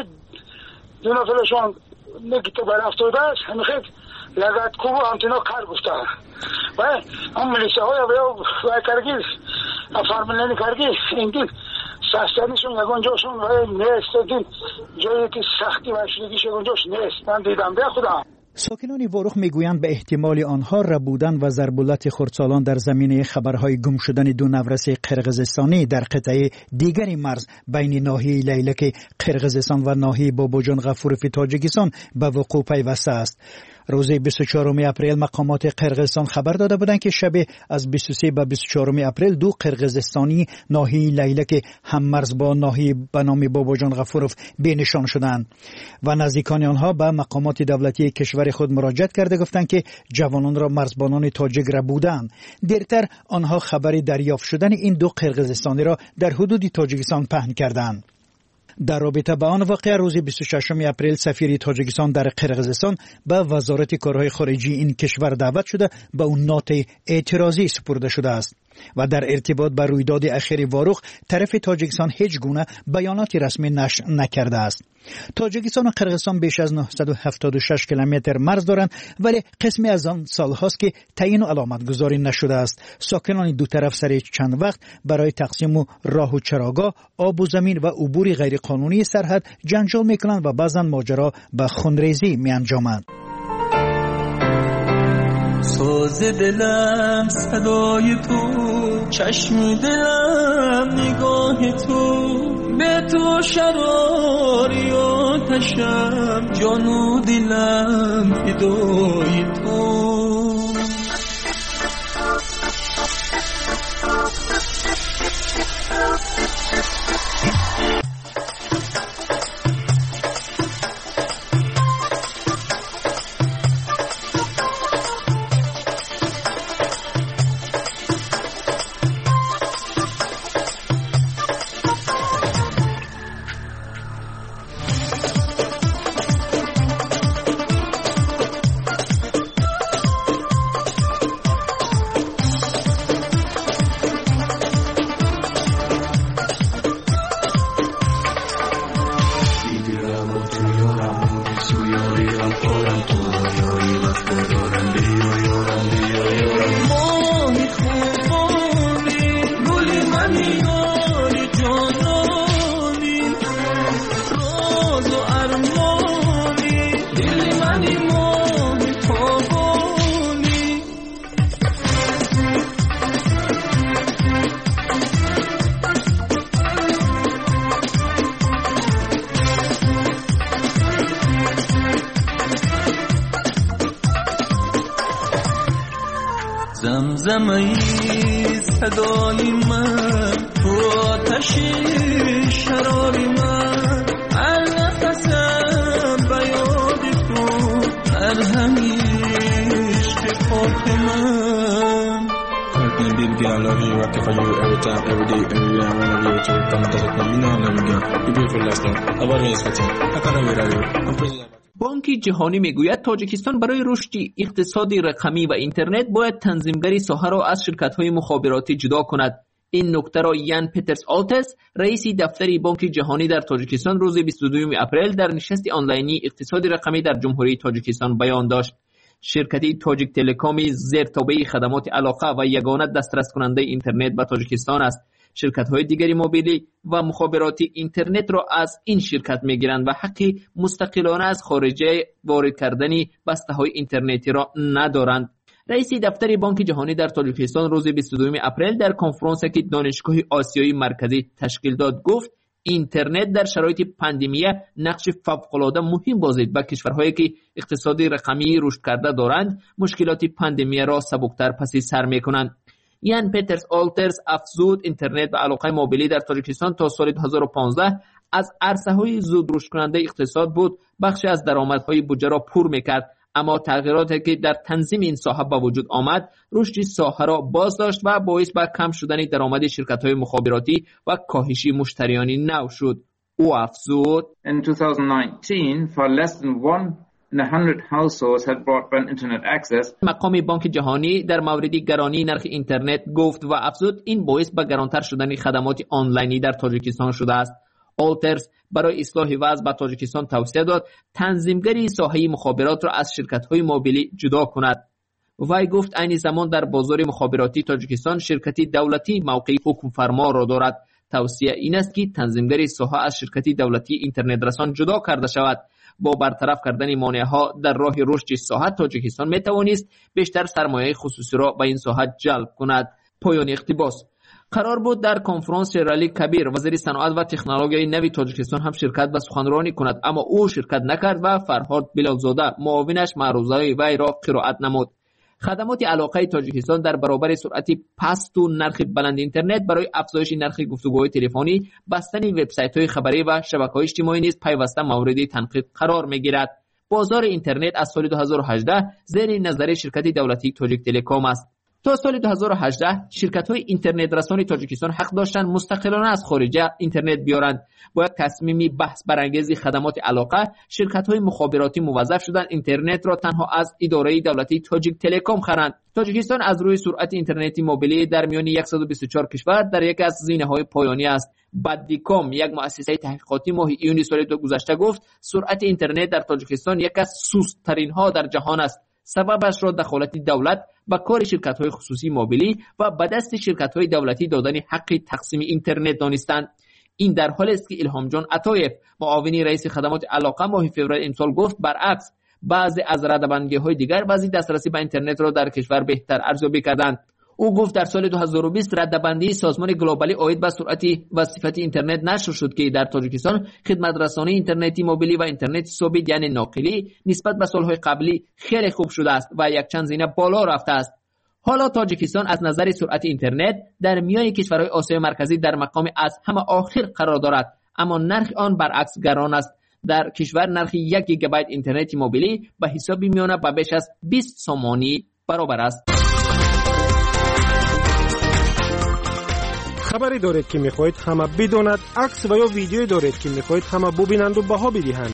دو نفرشون نگیت برافتاده است، همه خیلی لگت کوبو همتینا کار گفتن و هم ملیسه های و کرگیز افرملنی کرگیز اینگی سستانیشون یکون جاشون و نیست دین جایی که سختی و شدگیش یکون جاش نیست. من دیدم به خدا. ساکنان واروخ میگویند به احتمال آنها ربودن و ضربالت خردسالان در زمینه خبرهای گم شدن دو نورس قرقیزستانی در قطعه دیگری مرز بین ناحیه لیلک قرقیزستان و ناحیه باباجان غفوروف تاجیکستان به وقوع پیوسته است. روز بیست و چهارم اپریل مقامات قرقیزستان خبر داده بودند که شب از بیست و سه به بیست و چهارم اپریل دو قرقیزستانی ناحیه لیلک هم مرز با ناحیه به نام باباجان غفوروف بینشان شدند و نزدیکان آنها به مقامات دولتی کشور خود مراجعه کرده گفتند که جوانان را مرزبانان تاجیک را بودند. دیرتر آنها خبر دریافت شدن این دو قرقیزستانی را در حدود تاجیکستان پهن کردند. در رابطه با آن واقعه روز بیست و ششم اپریل سفیر تاجیکستان در قرقیزستان به وزارت کارهای خارجی این کشور دعوت شده به اون نوت اعتراضی سپرده شده است و در ارتباط با رویداد اخیر واروخ طرف تاجیکستان هیچ گونه بیانات رسمی نشر نکرده است. تاجیکستان و قرقیزستان بیش از نهصد و هفتاد و شش کیلومتر مرز دارند، ولی قسمی از آن سال هاست که تعیین و علامت گذاری نشده است. ساکنان دو طرف سر چند وقت برای تقسیم راه و چراگاه، آب و زمین و عبور غیر قانونی سرحد جنجال میکنند و بعضا ماجرا به خونریزی می انجامند. ساز دلم صدای تو، چشم دلم نگاه تو، به تو شراری آتشم، جان و دلم فدای تو. زمزمه صدای من تو آتش شرار من هر نفسم به یاد تو هر همیش که خاک من Baby girl, I love you, I care for you every time, every day, every day. I wanna be with you, come and touch it now. You know I love you, girl. You're beautiful last night. I want to respect you. I can't wait for you. I'm crazy. بانک جهانی میگوید تاجیکستان برای رشد اقتصادی رقمی و اینترنت باید تنظیمگری ساحه را از شرکت‌های مخابراتی جدا کند. این نکته را یان پیترز آلتس، رئیس دفتر بانک جهانی در تاجیکستان روز بیست و دوم اپریل در نشست آنلاینی اقتصاد رقمی در جمهوری تاجیکستان بیان داشت. شرکت تاجیک تلکامی زیر تابع خدمات علاقه و یگانه دسترس کننده اینترنت به تاجیکستان است. شرکت‌های دیگری موبیلی و مخابراتی اینترنت را از این شرکت می‌گیرند و حقی مستقلانه از خارجه وارد کردن بسته‌های اینترنتی را ندارند. رئیس دفتر بانک جهانی در تاجیکستان روز بیست و دوم اپریل در کنفرانسی که دانشگاه آسیایی مرکزی تشکیل داد گفت اینترنت در شرایط پاندمیه نقش فوق‌العاده مهم بازی و کشورهایی که اقتصادی رقمی رشد کرده دارند مشکلات پاندمیه را سبکتر پس سر می‌کنند. یان پیترز آلترز افزود اینترنت و علاقه موبیلی در تاجیکستان تا سال دو هزار و پانزده از عرصه‌های زود رشد کننده اقتصاد بود، بخشی از درآمدهای بودجه را پر می‌کرد، اما تغییراتی که در تنظیم این ساحه به وجود آمد رشد ساحه را باز داشت و باعث به کم شدن درآمد شرکت‌های مخابراتی و کاهش مشتریان نو شد. او افزود In twenty nineteen for less than one in one hundred households had broadband internet access. مقام بانک جهانی در مورد گرانی نرخ اینترنت گفت و افزود این باعث به گرانتر شدن خدمات آنلاینی در تاجیکستان شده است. آلترز برای اصلاح وضع به تاجیکستان توصیه داد تنظیمگری ساحه مخابرات را از شرکت‌های موبیلی جدا کند. وی گفت عین زمان در بازار مخابراتی تاجیکستان شرکتی دولتی موقع حکم فرما را دارد. توصیه این است که تنظیمگری ساحه از شرکتی دولتی اینترنت رسان جدا کرده شود. با برطرف کردن مانع‌ها در راه رشد ساحه تاجیکستان می‌توانست بیشتر سرمایه خصوصی را به این ساحه جلب کند. پایان اقتباس. قرار بود در کنفرانس رالی کبیر وزیر صنعت و تکنولوژی نوی تاجیکستان هم شرکت و سخنرانی کند، اما او شرکت نکرد و فرهاد بلالزاده معاونش معروضه وی را قرائت نمود. خدمات علاقه تاجیکستان در برابر سرعت پست و نرخ بلند اینترنت برای افزایش نرخ گفتگوهای تلفنی، بستن وبسایت‌های خبری و شبکه‌های اجتماعی نیز پیوسته مورد تنقید قرار می‌گیرد. بازار اینترنت از سال دو هزار و هجده زیر نظر شرکت دولتی تاجیک تلکام است. تا سال دو هزار و هجده شرکت‌های اینترنت رسانی تاجیکستان حق داشتند مستقلانه از خارجه اینترنت بیارند. با یک تصمیم بحث برانگیز خدمات علاقه، شرکت‌های مخابراتی موظف شدند اینترنت را تنها از اداره دولتی تاجیک تلکام خرند. تاجیکستان از روی سرعت اینترنتی موبیلی در میان صد و بیست و چهار کشور در یکی از زینه‌های پایانی است. بدیکام، یک مؤسسه تحقیقاتی، ماه ایونی سال گذشته گفت سرعت اینترنت در تاجیکستان یکی از سست‌ترین‌ها در جهان است. سببش را دخالت دولت با کار شرکت‌های خصوصی موبیلی و به دست شرکت‌های دولتی دادن حق تقسیم اینترنت دانستند. این در حالی است که الهام جان عطایف، معاون رئیس خدمات علاقه، ماه فوریه امسال گفت برعکس بعضی از ردبندی‌های دیگر بعضی دسترسی به اینترنت را در کشور بهتر ارزیابی کردند. او گفت در سال دو هزار و بیست ردبندی سازمان گلوبالی عاید به سرعت و صفت اینترنت نشر شد که در تاجیکستان خدمت رسانی اینترنتی موبیلی و اینترنت ثابت یعنی ناقلی نسبت به سالهای قبلی خیلی خوب شده است و یک چند زینه بالا رفته است. حالا تاجیکستان از نظر سرعت اینترنت در میان کشورهای آسیای مرکزی در مقام از همه آخر قرار دارد، اما نرخ آن برعکس گران است. در کشور نرخ یک گیگابایت اینترنت موبیلی به حساب میانه به بیش از بیست سومانی برابر است. خبری دارید که میخواهید همه بداند، عکس و یا ویدیویی دارید که میخواهید همه ببینند و بها بدهند،